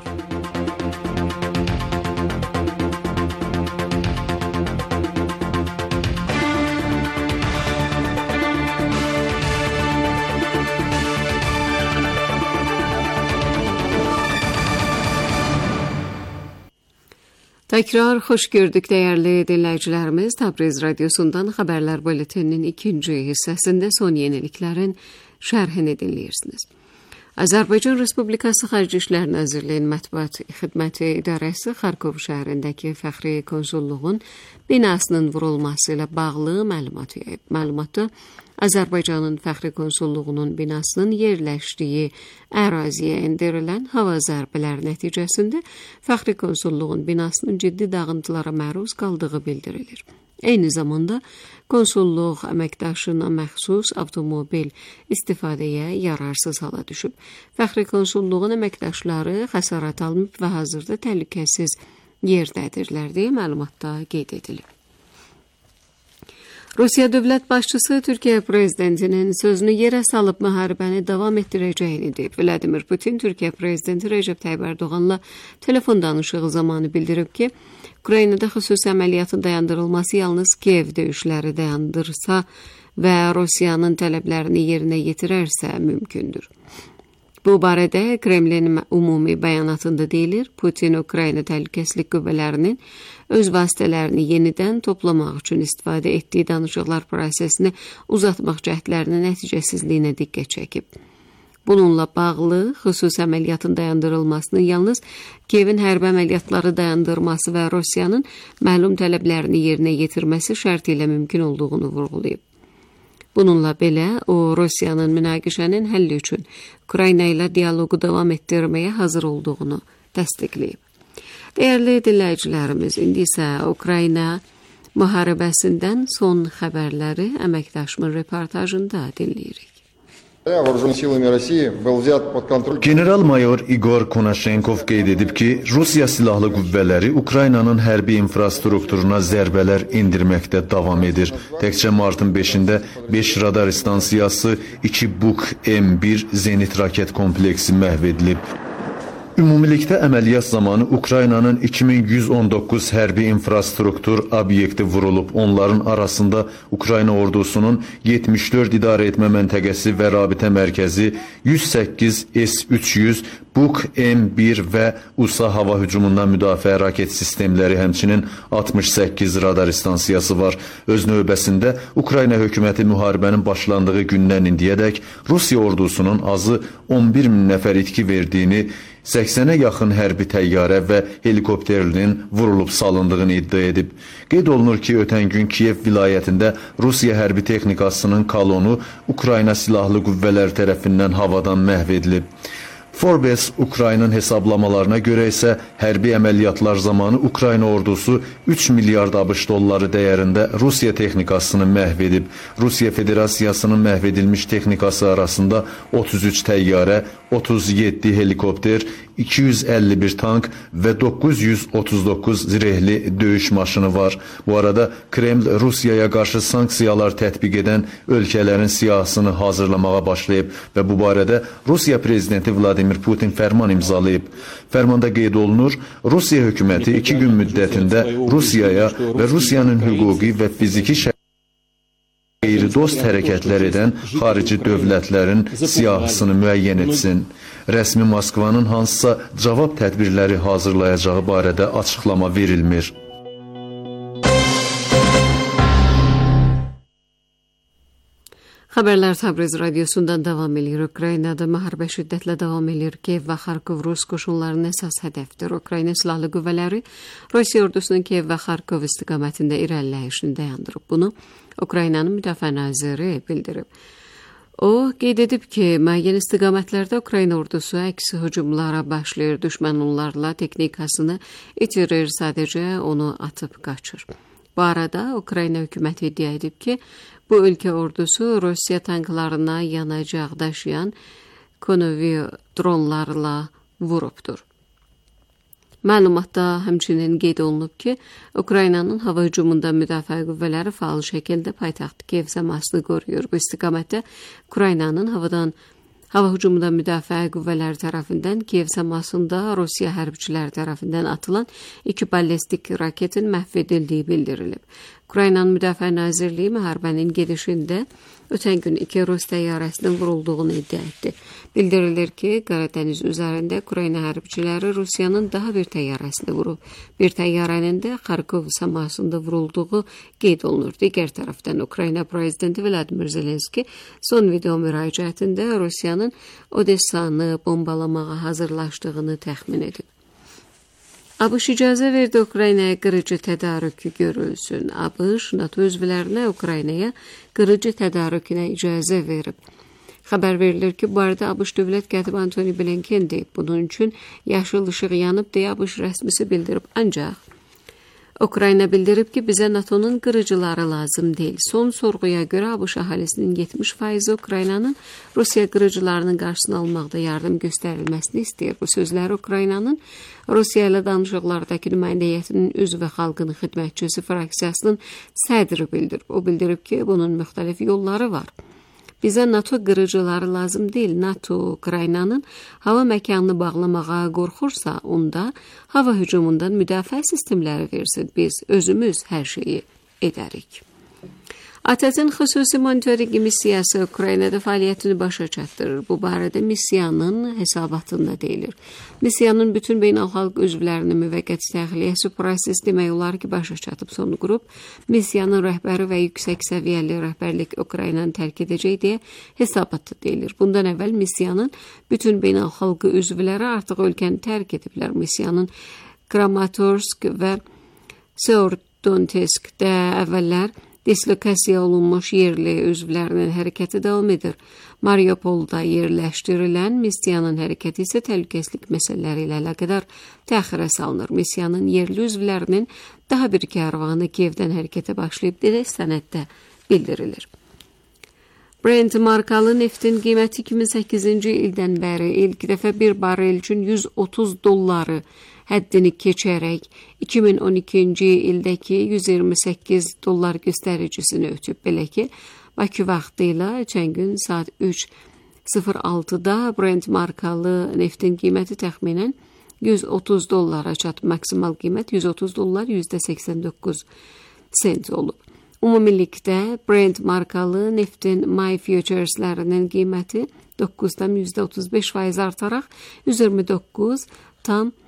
Təkrar xoş gördük dəyərli dinləyicilərimiz. Təbriz radiosundan xəbərlər buletininin ikinci hissəsində son yeniliklərin şərhini dinləyirsiniz. Azərbaycan Respublikası Xarici İşlər Nazirliyinin Mətbuat Xidməti İdarəsi Xarkov şəhərindəki Fəxri Konsulluğun binasının vurulması ilə bağlı məlumat yayıb. Məlumatda Azərbaycanın Fəxri Konsulluğunun binasının yerləşdiyi əraziyə endirilən hava zərbələri nəticəsində Fəxri Konsulluğun binasının ciddi dağıntılara məruz qaldığı bildirilir. Eyni zamanda konsulluq əməkdaşına məxsus avtomobil istifadəyə yararsız hala düşüb. Fəxri Konsulluğun əməkdaşları xəsarət almayıb və hazırda təhlükəsiz yerdədirlər deyə məlumatda qeyd edilib. Rusiya dövlət başçısı Türkiyə prezidentinin sözünü yerə salıb müharibəni davam etdirəcəyini deyib. Vladimir Putin Türkiyə prezidenti Recep Tayyip Erdoğan'la telefon danışığı zamanı bildirib ki, Ukraynada xüsusi əməliyyatın dayandırılması yalnız Kiyev döyüşləri dayandırsa və Rusiyanın tələblərini yerinə yetirərsə mümkündür. Bu barədə Kremlin ümumi bəyanatında deyilir, Putin Ukrayna təhlükəsizlik qüvvələrinin öz vasitələrini yenidən toplamaq üçün istifadə etdiyi danışıqlar prosesini uzatmaq cəhdlərinin nəticəsizliyinə diqqət çəkib. Bununla bağlı xüsusi əməliyyatın dayandırılmasının yalnız Kiyevin hərbi əməliyyatları dayandırması və Rusiyanın məlum tələblərini yerinə yetirməsi şərti ilə mümkün olduğunu vurğulayıb. Bununla belə, o, Rusiyanın münaqişənin həlli üçün Ukrayna ilə dialoqu davam etdirməyə hazır olduğunu təsdiqləyib. Dəyərli dinləyicilərimiz, indi isə Ukrayna müharibəsindən son xəbərləri əməkdaşımın reportajında dinləyirik. General-mayor Igor Konashenkov qeyd edib ki, Rusiya silahlı qüvvələri Ukraynanın hərbi infrastrukturuna zərbələr indirməkdə davam edir. Təkcə martın 5-də 5 radar stansiyası, 2 Buk-M1 zenit raket kompleksi məhv edilib. Ümumilikdə əməliyyat zamanı Ukraynanın 2119 hərbi infrastruktur obyekti vurulub. Onların arasında Ukrayna ordusunun 74 idarə etmə məntəqəsi və rabitə mərkəzi, 108 S-300, Buk-M1 və USA hava hücumundan müdafiə raket sistemləri, həmçinin 68 radar stansiyası var. Öz növbəsində Ukrayna hökuməti müharibənin başlandığı gündən indiyədək Rusiya ordusunun azı 11 min nəfər itki verdiyini, 80-ə yaxın hərbi təyyarə və helikopterinin vurulub salındığını iddia edib. Qeyd olunur ki, ötən gün Kiyev vilayətində Rusiya hərbi texnikasının kolonu Ukrayna silahlı qüvvələri tərəfindən havadan məhv edilib. Forbes Ukraynanın hesablamalarına görə isə hərbi əməliyyatlar zamanı Ukrayna ordusu 3 milyard ABŞ dolları dəyərində Rusiya texnikasını məhv edib. Rusiya Federasiyasının məhv edilmiş texnikası arasında 33 təyyarə, 37 helikopter, 251 tank və 939 zirehli döyüş maşını var. Bu arada Kreml Rusiyaya qarşı sanksiyalar tətbiq edən ölkələrin siyahısını hazırlamağa başlayıb və bu barədə Rusiya prezidenti Vladimir Putin fərman imzalayıb. Fərmanda qeyd olunur, Rusiya hökuməti 2 gün müddətində Rusiyaya və Rusiyanın hüquqi və fiziki qeyri-dost hərəkətlər edən xarici dövlətlərin siyahısını müəyyən etsin. Rəsmi Moskvanın hansısa cavab tədbirləri hazırlayacağı barədə açıqlama verilmir. Xəbərlər Təbriz radiosundan davam edir. Ukraynada müharibə şiddətlə davam edir. Kiyev və Xarkov Rus qoşunlarının əsas hədəfdir. Ukrayna silahlı qüvvələri Rusiya ordusunun Kiyev və Xarkov istiqamətində irəliləyişini dayandırıb. Bunu Ukraynanın müdafiə naziri bildirib. O, qeyd edib ki, müəyyən istiqamətlərdə Ukrayna ordusu əksi hücumlara başlayır. Düşmən onlarla texnikasını itirir, sadəcə onu atıb qaçır. Bu arada Ukrayna hökuməti iddia edib ki, bu ölkə ordusu Rusiya tanklarına yanacaq daşıyan Konovi dronlarla vurubdur. Məlumatda həmçinin qeyd olunub ki, Ukraynanın hava hücumunda müdafiə qüvvələri faal şəkildə paytaxt Kiyev səmasını qoruyur. Bu istiqamətdə Ukraynanın hava hücumunda müdafiə qüvvələri tərəfindən Kiyev səmasında Rusiya hərbçiləri tərəfindən atılan 2 ballistik raketin məhv edildiyi bildirilib. Ukraynanın Müdafiə Nazirliyi müharibənin gedişində ötən gün 2 Rus təyyarəsinin vurulduğunu iddia etdi. Bildirilir ki, Qaradəniz üzərində Ukrayna hərbçiləri Rusiyanın daha bir təyyarəsini vurub. Bir təyyarənin də Xarkov səmasında vurulduğu qeyd olunur. Digər tərəfdən Ukrayna prezidenti Vladimir Zelenski son video müraciətində Rusiyanın Odessanı bombalamağa hazırlaşdığını təxmin edib. ABŞ icazə verdi Ukraynaya qırıcı tədarükü görülsün. ABŞ NATO üzvlərinə Ukraynaya qırıcı tədarükünə icazə verib. Xəbər verilir ki, bu arada ABŞ dövlət katibi Antony Blinken deyib. Bunun üçün yaşıl işıq yanıb deyə ABŞ rəsmisi bildirib. Ancaq Ukrayna bildirib ki, bizə NATO'nun qırıcıları lazım deyil. Son sorğuya görə ABŞ əhalisinin 70% Ukraynanın Rusiya qırıcılarının qarşısını almaqda yardım göstərilməsini istəyir. Bu sözləri Ukraynanın Rusiya ilə danışıqlardakı nümayəndə heyətinin üzvü xalqının xidmətçisi fraksiyasının sədri bildirib. O bildirib ki, bunun müxtəlif yolları var. Bizə NATO qırıcıları lazım deyil. NATO Ukraynanın hava məkanını bağlamağa qorxursa, onda hava hücumundan müdafiə sistemləri versin. Biz özümüz hər şeyi edərik. ATƏT-in xüsusi monitorinq missiyası Ukraynada fəaliyyətini başa çatdırır. Bu barədə missiyanın hesabatında deyilir. Missiyanın bütün beynəlxalq üzvlərinin müvəqqəti təxliyəsi proses demək olar ki, başa çatıb sonu qurub. Missiyanın rəhbəri və yüksək səviyyəli rəhbərlik Ukraynanı tərk edəcək deyə hesabatda deyilir. Bundan əvvəl missiyanın bütün beynəlxalq üzvləri artıq ölkəni tərk ediblər. Missiyanın Kramatorsk və Severodonetskdə əvvəllər dislokasiya olunmuş yerli üzvlərinin hərəkəti davam edir. Mariupolda yerləşdirilən missiyanın hərəkəti isə təhlükəsizlik məsələləri ilə əlaqədar təxirə salınır. Missiyanın yerli üzvlərinin daha bir kərvanı Kiyevdən hərəkətə başlayıb deyə sənəddə bildirilir. Brent markalı neftin qiyməti 2008-ci ildən bəri ilk dəfə bir barel üçün $130 həddini keçərək 2012-ci ildəki $128 göstəricisini ötüb. Belə ki, Bakı vaxtı ilə ötən gün saat 3:06-da Brent markalı neftin qiyməti təxminən $130 çatıb. Maksimal qiymət $130 %89 sent olub. Ümumilikdə Brent markalı neftin may futureslərinin qiyməti 9,35% artaraq $129,6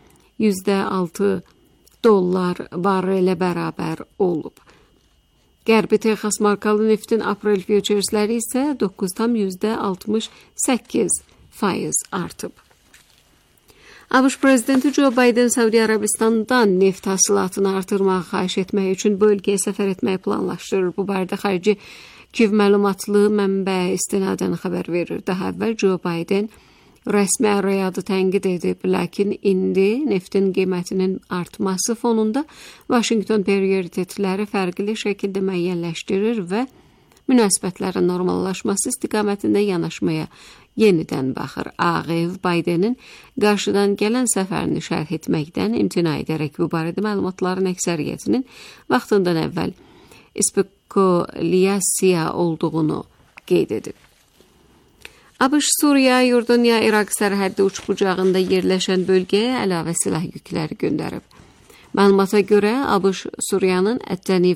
barelə bərabər olub. Qərbi Texas markalı neftin aprel futuresləri isə 9,68% artıb. ABŞ prezidenti Joe Biden Səudi Ərəbistandan neft hasilatını artırmağı xahiş etmək üçün bu ölkəyə səfər etməyi planlaşdırır. Bu barədə xarici Kiyev məlumatlı mənbə istinadən xəbər verir. Daha əvvəl Joe Biden rəsmi Riyad'ı tənqid edib, lakin indi neftin qiymətinin artması fonunda Washington prioritetləri fərqli şəkildə müəyyənləşdirir və münasibətlərin normallaşması istiqamətində yanaşmaya yenidən baxır. Ağ Ev Bidenin qarşıdan gələn səfərini şərh etməkdən imtina edərək bu barədə məlumatların əksəriyyətinin vaxtından əvvəl spekulyasiya olduğunu qeyd edib. ABŞ Suriya, Yordaniya, İraq sərhəddi uçbucağında yerləşən bölgəyə əlavə silah yükləri göndərib. Məlumata görə, ABŞ Suriyanın Ət-Tənif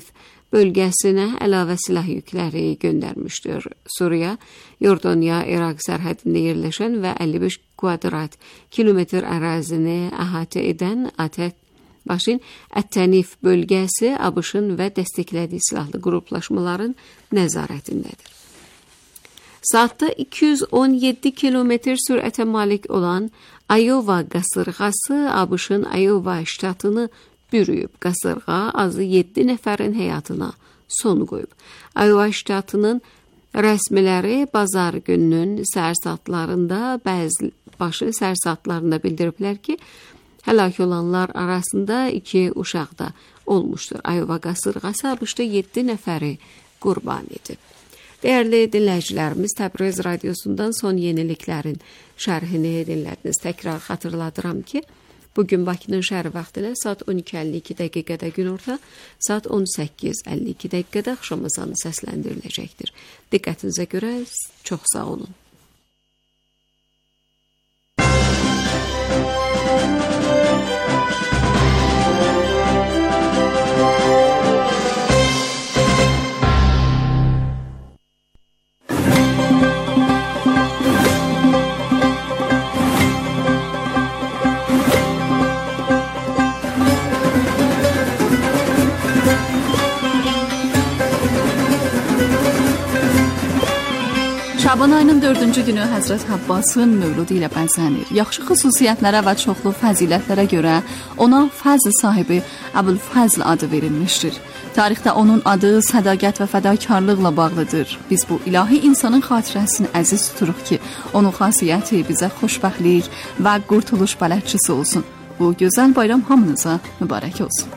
bölgəsinə əlavə silah yükləri göndərmişdir. Suriya, Yordaniya-İraq sərhədində yerləşən və 55 kvadrat kilometr ərazini əhatə edən Ət-Tənif bölgəsi ABŞ-ın və dəstəklədiyi silahlı qruplaşmaların nəzarətindədir. Saatda 217 kilometr sürətə malik olan Iowa qasırğası ABŞ-ın Iowa ştatını bürüyüb. Qasırğa azı 7 nəfərin həyatına son qoyub. Iowa ştatının rəsmiləri bazar gününün səhər saatlarında, başı səhər saatlarında bildiriblər ki, həlak olanlar arasında 2 uşaq da olmuşdur. Iowa qasırğası ABŞ-da 7 nəfəri qurban edib. Dəyərli dinləyicilərimiz, Təbriz radiosundan son yeniliklərin şərhini dinlədiniz. Təkrar xatırladıram ki, bugün Bakının şəhəri vaxtına saat 12:52 dəqiqədə günorta, saat 18:52 dəqiqədə axşam ezanı səsləndiriləcəkdir. Diqqətinizə görə çox sağ olun. Şaban ayının 4-cü günü Həzrət Abbasın mövludu ilə bəzənir. Yaxşı xüsusiyyətlərə və çoxlu fəzilətlərə görə ona fəzl sahibi Əbul-Fəzl adı verilmişdir. Tarixdə onun adı sədaqət və fədakarlıqla bağlıdır. Biz bu ilahi insanın xatirəsini əziz tuturuq ki, onun xasiyyəti bizə xoşbəxtlik və qurtuluş bələdçisi olsun. Bu gözəl bayram hamınıza mübarək olsun.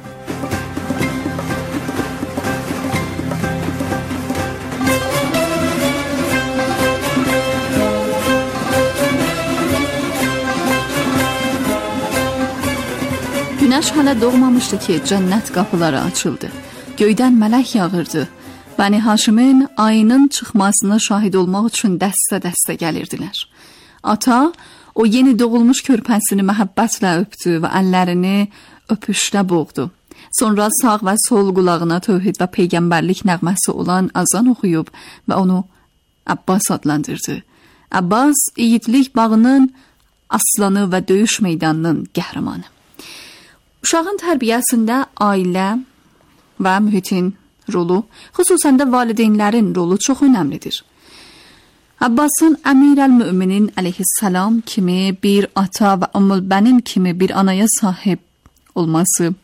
Günəş hələ doğmamışdı ki, cənnət qapıları açıldı. Göydən mələk yağırdı. Bəni Haşimin ayının çıxmasına şahid olmaq üçün dəstə-dəstə gəlirdilər. Ata o yeni doğulmuş körpəsini məhəbbətlə öpdü və əllərini öpüşdə boğdu. Sonra sağ və sol qulağına tövhid və peyğəmbərlik nəğməsi olan azan oxuyub və onu Abbas adlandırdı. Abbas, igidlik bağının aslanı və döyüş meydanının qəhrəmanı. Uşağın tərbiyəsində ailə və mühitin rolu, xüsusən də valideynlərin rolu çox önəmlidir. Abbasın Əmirəl-Müminin əleyhissalam kimi bir ata və Ümmülbənin kimi bir anaya sahib olması,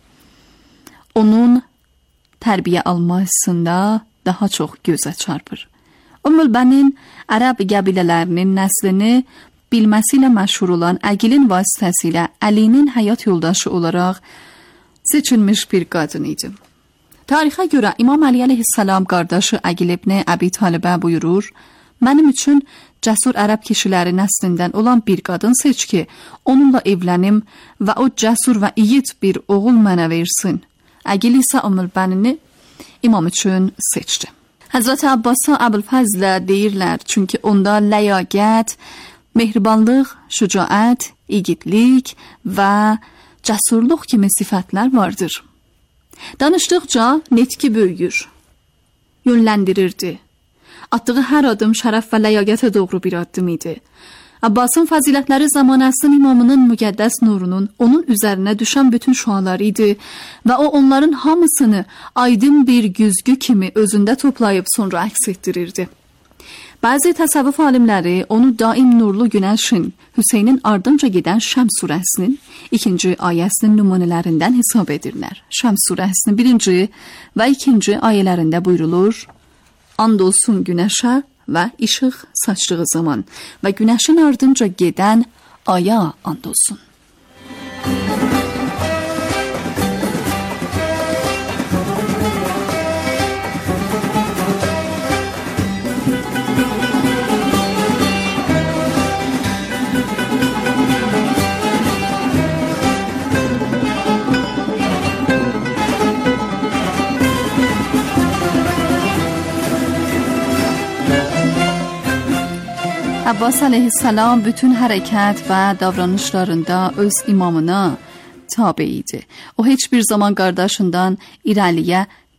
onun tərbiyə almasında daha çox gözə çarpır. Ümmülbənin ərəb qəbilələrinin nəslini bilməsi ilə məşhur olan Əqilin vasitəsilə Əlinin həyat yoldaşı olaraq seçilmiş bir qadın idi. Tarixə görə İmam Əli əleyhissalam qardaşı Əqil ibn Əbi Talibə buyurur, mənim üçün cəsur ərəb kişiləri nəslindən olan bir qadın seç ki, onunla evlənim və o cəsur və igid bir oğul mənə versin. Əqil isə Ümmülbənini imam üçün seçdi. Həzrət Abbasa Əbul-Fəzlə deyirlər, çünki onda ləyaqət, mehribanlıq, şücaət, igidlik və cəsurluq kimi sifətlər vardır. Danışdıqca netki böyüyür, yönləndirirdi. Atdığı hər adım şərəf və ləyaqətə doğru bir addım idi. Abbasın fəzilətləri zamanəsinin imamının müqəddəs nurunun onun üzərinə düşən bütün şüaları idi və o onların hamısını aydın bir güzgü kimi özündə toplayıb sonra əks etdirirdi. Bəzi təsəvvüf alimləri onu daim nurlu günəşin, Hüseynin ardınca gedən Şəms surəsinin 2-ci ayəsinin nümunələrindən hesab edirlər. Şəms surəsinin 1-ci və 2-ci ayələrində buyrulur, and olsun günəşə və işıq saçdığı zaman və günəşin ardınca gedən aya and olsun. Abbas əleyhissalam bütün hərəkət və davranışlarında öz imamına tabe idi. O heç bir zaman qardaşından irəliyə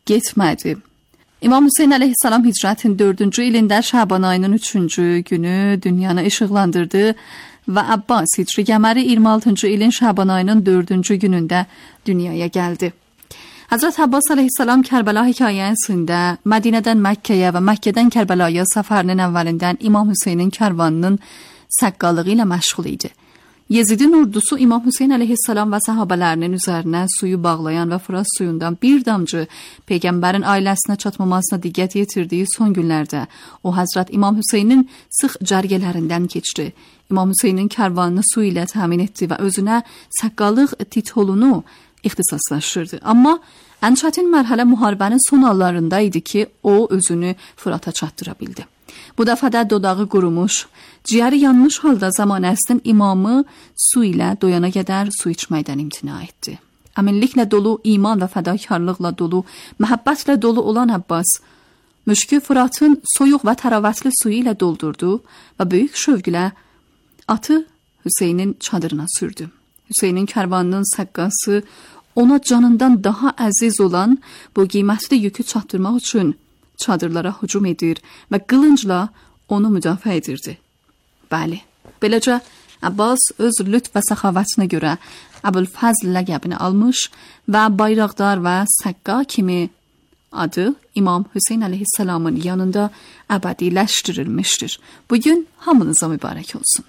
getmədi. İmam Hüseyn əleyhissalam hicrətin 4-cü ilində Şaban ayının 3-cü günü dünyanı işıqlandırdı və Abbas hicri qəməri 26-cı ilin Şaban ayının 4-cü günündə dünyaya gəldi. Hazret Abbas əleyhissalam Kərbəla hekayəsində Mədinədən Məkkəyə və Məkkədən Kərbəlaya səfərinin əvvəlindən İmam Hüseynin kərvanının səqqalığı ilə məşğul idi. Yezidin ordusu İmam Hüseyn əleyhissalam və sahabələrinin üzərinə suyu bağlayan və Fırat suyundan bir damcı Peyğəmbərin ailəsinə çatmamasına diqqət yetirdiyi son günlərdə o Hazret İmam Hüseynin sıx cərgələrindən keçdi. İmam Hüseynin kərvanını su ilə təmin etdi və özünə səqqalıq titulunu ixtisaslaşdırdı. Amma ən çətin mərhələ müharibənin son hallarında idi ki, o özünü Fırata çatdıra bildi. Bu dəfə də dodağı qurumuş, ciyəri yanmış halda Zamanəstin imamı su ilə doyana qədər su içməkdən imtina etdi. Əminliklə dolu, iman və fədakarlıqla dolu, məhəbbətlə dolu olan Abbas, müşkü Fıratın soyuq və təravətli suyu ilə doldurdu və böyük şövqlə atı Hüseynin çadırına sürdü. Hüseynin kərvanının səqqası ona canından daha əziz olan bu qiymətli yükü çatdırmaq üçün çadırlara hücum edir və qılıncla onu müdafiə edirdi. Bəli, beləcə Abbas öz lütf və səxavətinə görə Əbülfəzl ləqəbini almış və bayraqdar və səqqa kimi adı İmam Hüseyn əleyhissalamın yanında əbədiləşdirilmişdir. Bugün hamınıza mübarək olsun.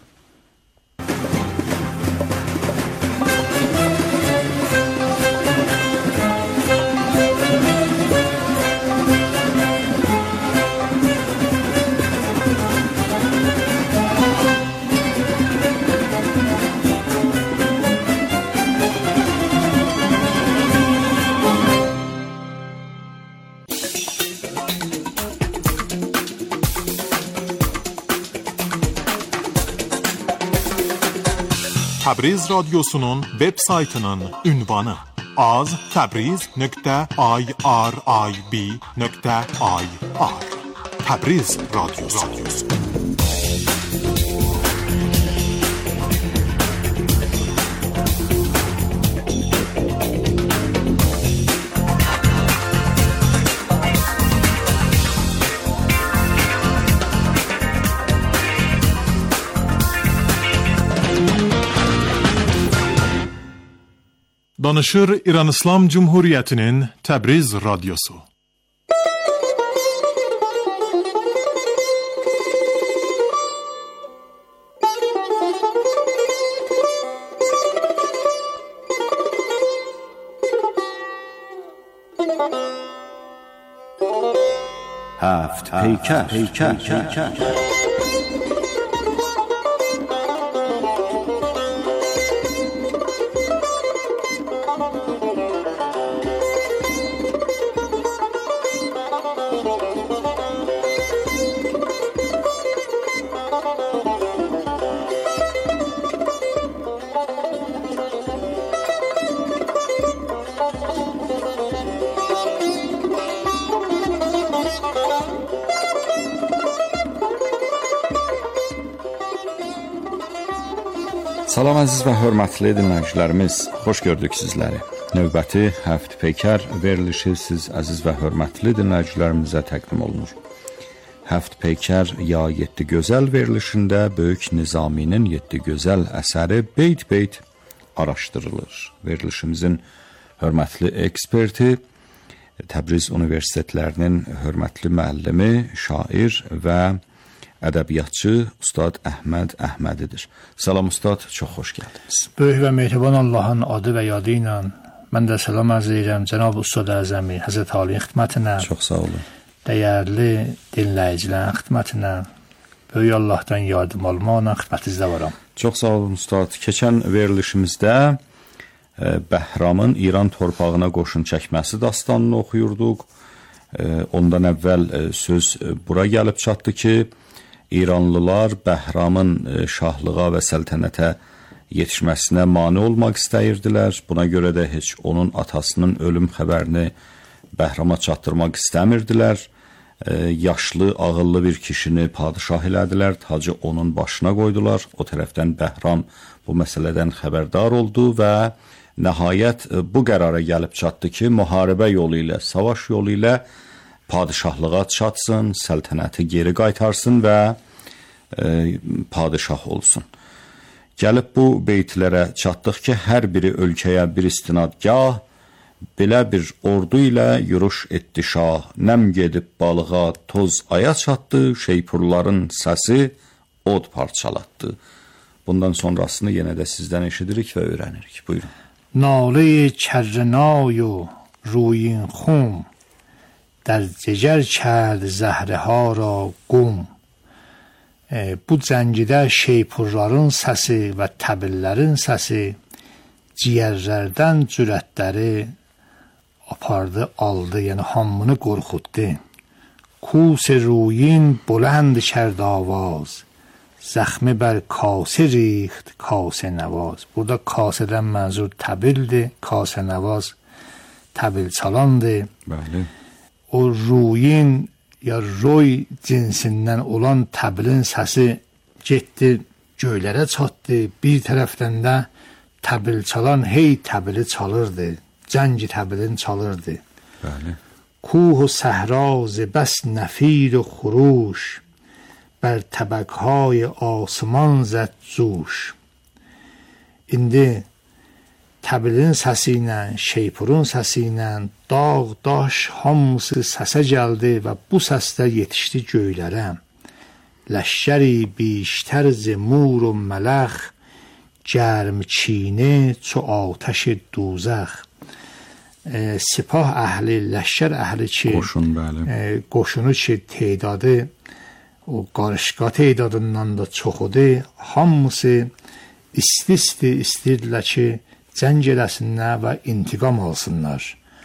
Təbriz radyosunun web saytının ünvanı az.təbriz.irib.ir Təbriz radyosu. Danışır İran İslam Cumhuriyeti'nin Təbriz radyosu. هفت پیکر. Salam əziz və hörmətli dinləyicilərimiz, xoş gördük sizləri. Növbəti Həft Peykər verilişi siz əziz və hörmətli dinləyicilərimizə təqdim olunur. Həft Peykər ya 7 gözəl verilişində Böyük Nizaminin 7 gözəl əsəri beyt-beyt araşdırılır. Verilişimizin hörmətli eksperti, Təbriz Universitetlərinin hörmətli müəllimi, şair və ədəbiyyatçı Ustad Əhməd Əhmədidir. Salam Ustad, çox xoş gəldiniz. Böyük və mehriban Allahın adı və yadı ilə mən də salam arz edirəm Cənab Ustad Əzəmi Həzrət Aliyin xidmətinə. Çox sağ olun. Dəyərli dinləyicilərin xidmətinə, böyük Allahdan yardım almaqla xidmətinizdə varam. Çox sağ olun Ustad. Keçən verilişimizdə Bəhramın İran torpağına qoşun çəkməsi dastanını oxuyurduq. Ondan əvvəl söz bura gəlib çatdı ki, İranlılar Bəhramın şahlığa və səltənətə yetişməsinə mane olmaq istəyirdilər. Buna görə də heç onun atasının ölüm xəbərini Bəhrama çatdırmaq istəmirdilər yaşlı, ağıllı bir kişini padişah elədilər, tacı onun başına qoydular. O tərəfdən Bəhram bu məsələdən xəbərdar oldu və nəhayət bu qərara gəlib çatdı ki, müharibə yolu ilə, savaş yolu ilə padişahlığa çatsın, səltənəti geri qaytarsın və padişah olsun. Gəlib bu beytlərə çatdıq ki, hər biri ölkəyə bir istinadgah, belə bir ordu ilə yürüş etdi şah, nəm gedib balığa toz aya çatdı, şeypurların səsi od parçalatdı. Bundan sonrasını yenə də sizdən eşidirik və öyrənirik. Buyurun. ناله کرنای و رویین خم در جگر کرد زهره ها را گم. Bu zəncidə şeypurların səsi və təbillərin səsi ciyərlərdən cürətləri apardı, aldı, yəni hamını qorxutdu. Kus ruyin بلند کرد آواز زخمه بر کاسه ریخت کاسه نواز. Burada kasədən mənzur təbildir, kase navaz təbil çalandır. Bəli. O ruyin ya roy cinsindən olan təbilin səsi getdi, göylərə çatdı. Bir tərəfdən də təbil çalan hey təbili çalırdı. Cəngi təbilin çalırdı. Bəli. کوه و صحرا ز بس نفیر و خروش بر طبقهای آسمان زد جوش. İndi təbilin səsi ilə, şeypurun səsi ilə dağ, daş hamısı səsə gəldi və bu səsdə yetişdi göylərə. Ləşkəri بیشتر ز مور و ملخ گرم چینه چو آتش دوزخ. Sipah əhli, ləşkər əhli ki, qoşunu ki tedadı, o qarışqa tedadından da çoxudur, hamısı istəyirlər ki, cəng eləsinlər və intiqam alsınlar.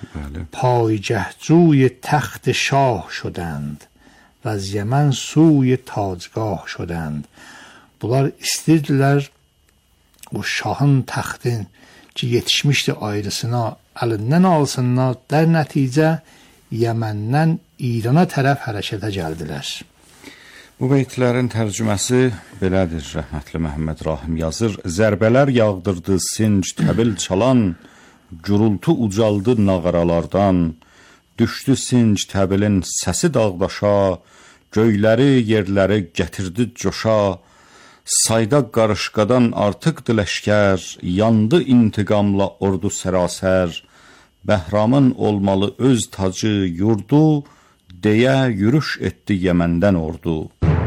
پایگه‌جوی تخت شاه شدند و از یمن سوی تاجگاه شدند. Bunlar istəyirdilər o şahın taxtın ki yetişmişdi ayrısına əlindən alsınlar. Der nəticə Yəməndən İrana tərəf hərəkətə gəldilər. Bu beytlərin tərcüməsi belədir. Rəhmətli Məhəmməd Rahim yazır. Zərbələr yağdırdı sinc təbil çalan, gürültü ucaldı nağaralardan, düşdü sinc təbilin səsi dağdaşa, göyləri, yerləri gətirdi coşa, sayda qarışqadan artıqdı ləşkər, yandı intiqamla ordu sərasər, Bəhramın olmalı öz tacı yurdu, deyə yürüş etdi Yəməndən ordu.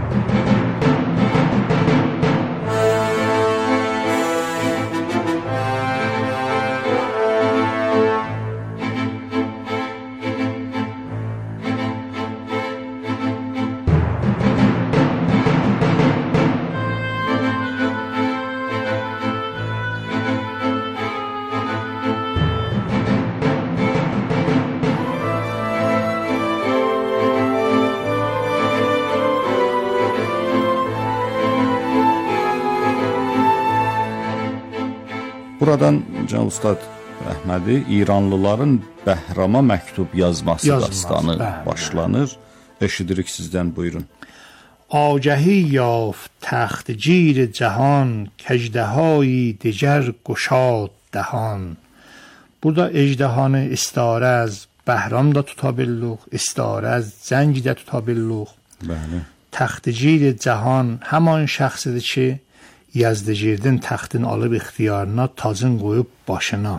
Buradan Can Ustad Əhmədi İranlıların Bəhrama məktub yazması dastanı başlanır. Eşidirik sizdən, buyurun. آگهی یافت تختگیر جهان کژدهایی دگر گشاد دهان. Burada ejdahanı istare az Bəhram da tuta billuq, istare az cəng də tuta billuq. Bəli. Təxtgir cahan həman şəxsidir ki, Yazdıgirdin təxtin alıb ixtiyarına, tacın qoyub başına.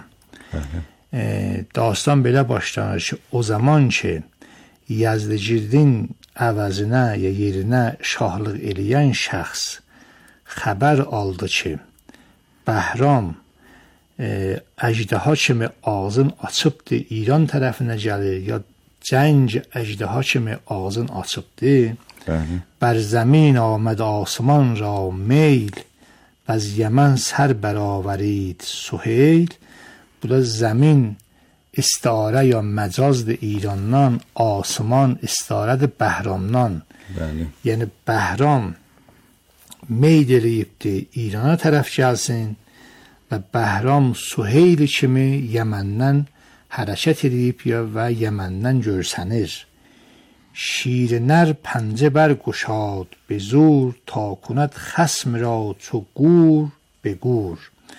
Dastan belə başlanır ki, o zaman ki, Yazdıgirdin əvəzinə ya yerinə şahlıq eləyən şəxs xəbər aldı ki, Bəhram əjdaha kimi ağzın açıbdır, İran tərəfinə gəlir, ya cəng əjdaha kimi ağzın açıbdır. Bər zəmin آمد آسمان را میل و از یمن سر برآورید سهیل. Bu da zəmin istare ya məcazdır İrandan, asman istaredir Bəhramdan. Yəni Bəhram meyl eləyibdir İrana tərəf gəlsin və Bəhram Suheyl kimi Yəməndən hərəkət edib və Yəməndən görsənir. شیر نر پنجه برگشاد به زور، تا کند خصم را چو گور به گور.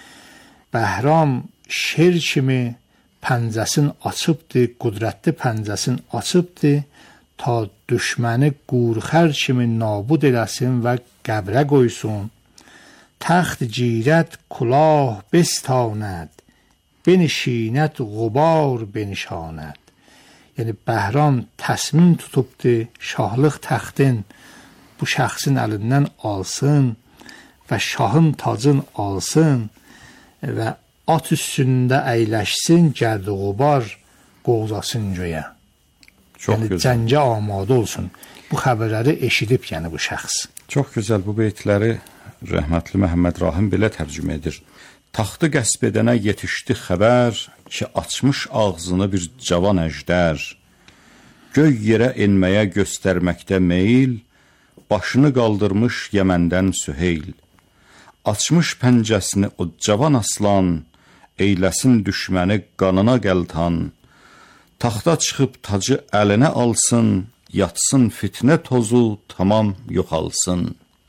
Bəhram şer kimi pəncəsini açıbdı, qudrətli pəncəsini açıbdı, ta düşməni qurxər kimi nabud eləsin və qəbrə qoysun. Təxt girət kulah bestanəd, benişinət qubar benişanəd. Yəni Bəhram təsmin tutubdu, şahlıq təxtin bu şəxsin əlindən alsın və şahın tacını alsın və at üstündə əyləşsin, gərdi qubar qovzasın göyə. Yəni cəngə amadə olsun. Bu xəbərləri eşidib yəni bu şəxs. Çox gözəl bu beytləri rəhmətli Məhəmməd Rahim belə tərcümə edir. Taxtı qəsb edənə yetişdi xəbər ki, açmış ağzını bir cavan əjdər. Göy yerə enməyə göstərməkdə meyil, başını qaldırmış Yəməndən Süheyl. Açmış pəncəsini o cavan aslan, eyləsin düşməni qanına qəltan. Taxta çıxıb tacı əlinə alsın, yatsın fitnə tozu tamam yoxalsın.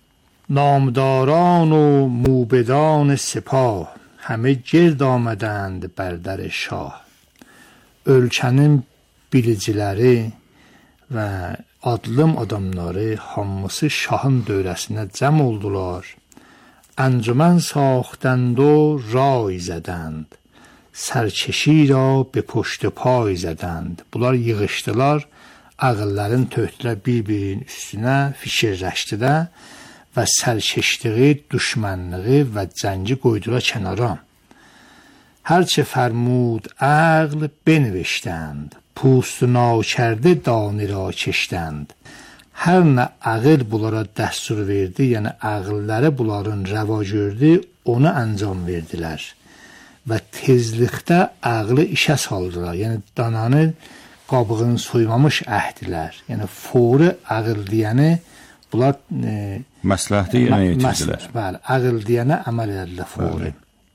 نامداران و موبدان سپاه همه گرد آمدند بر در شاه. Ölkənin biliciləri və adlım adamları hamısı şahın dövrəsinə cəm oldular. Əncümən saxtənd و ray zədənd, sərkeşi را به پشت پای zədənd. Bunlar yığışdılar, ağılların töhdülər bir-birinin üstünə, fikirləşdilər və sərkeşliği, düşmənliği və cəngi qoydular kənara. Hərçə fərmud əql benivişdənd, pustu nakərdə dani را keçdənd. Hər nə ağıl bunlara dəstur verdi, yəni ağılları bunların rəva gördü, onu əncam verdilər. Və tezlikdə ağlı işə saldılar, yəni dananı qabığını soymamış əhdilər. Yəni fori ağıl deyəni bunlar məsləhəti yerinə yetirdilər. Bəli, ağıl deyənə əməl edilər fori.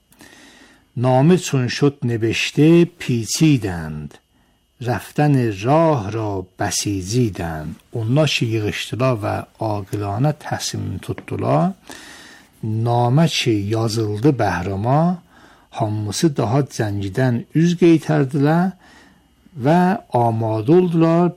نامه چون شد نبشته پیچیدند رفتن راه را بسیجیدند. Onlar ki yığışdılar və aqilانه təsmin tutdular. Namə ki yazıldı Bəhrama, hamısı daha cəngidən üz qeytərdilər və amadə oldular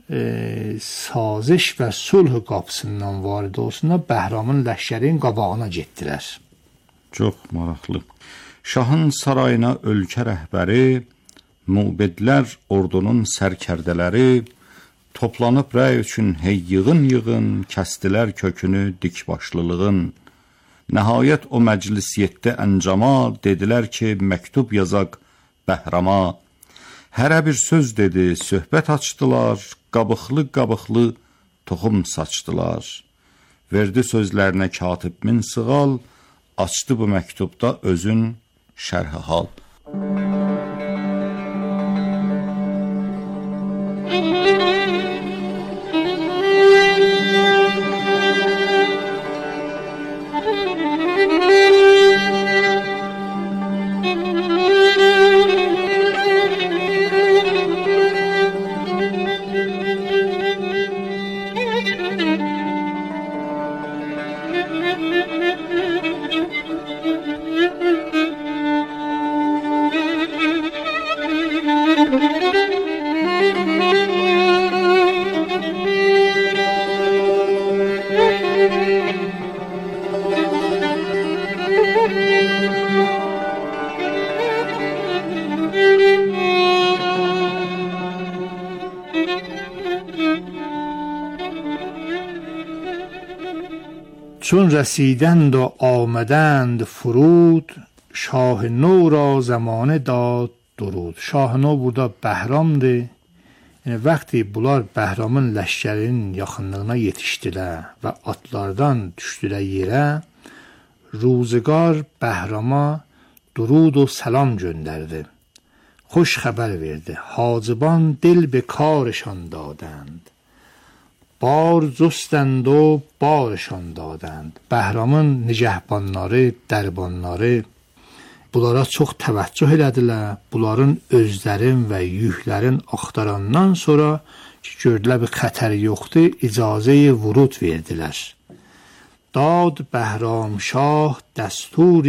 saziş və sulh qapısından varid olsunlar, Bəhramın ləşkərin qabağına getdilər. Çox maraqlı. Şahın sarayına ölkə rəhbəri, mubedlər ordunun sərkərdələri toplanıb rəy üçün hey yığın, kəstilər kökünü dikbaşlılığın. Nəhayət o məclisiyyətdə əncama dedilər ki, məktub yazaq Bəhrama. Hərə bir söz dedi, söhbət açdılar, qabıqlı toxum saçdılar. Verdi sözlərinə katib min sığal, açdı bu məktubda özün şərh-i hal. چون رسیدند و آمدند فرود شاه نو را زمانه داد درود. شاه نو burada Bəhramdır. Yəni vaxtı bunlar Bəhramın ləşkərinin yaxınlığına yetişdilər və atlardan düşdülər yerə. Ruzigar Bəhrama durud و سلام göndərdi. Xoş xəbər verdi. Hacıban dil به کارشان دادند. بار جستند و بارشان دادند. Bəhramın nigəhbanları, dərbanları bunlara çox təvəccüh elədilər. Bunların özlərin və yüklərin axtarandan sonra ki, gördülər bir xətər yoxdur, icazə vurud verdilər. داد بهرام شاه دستوری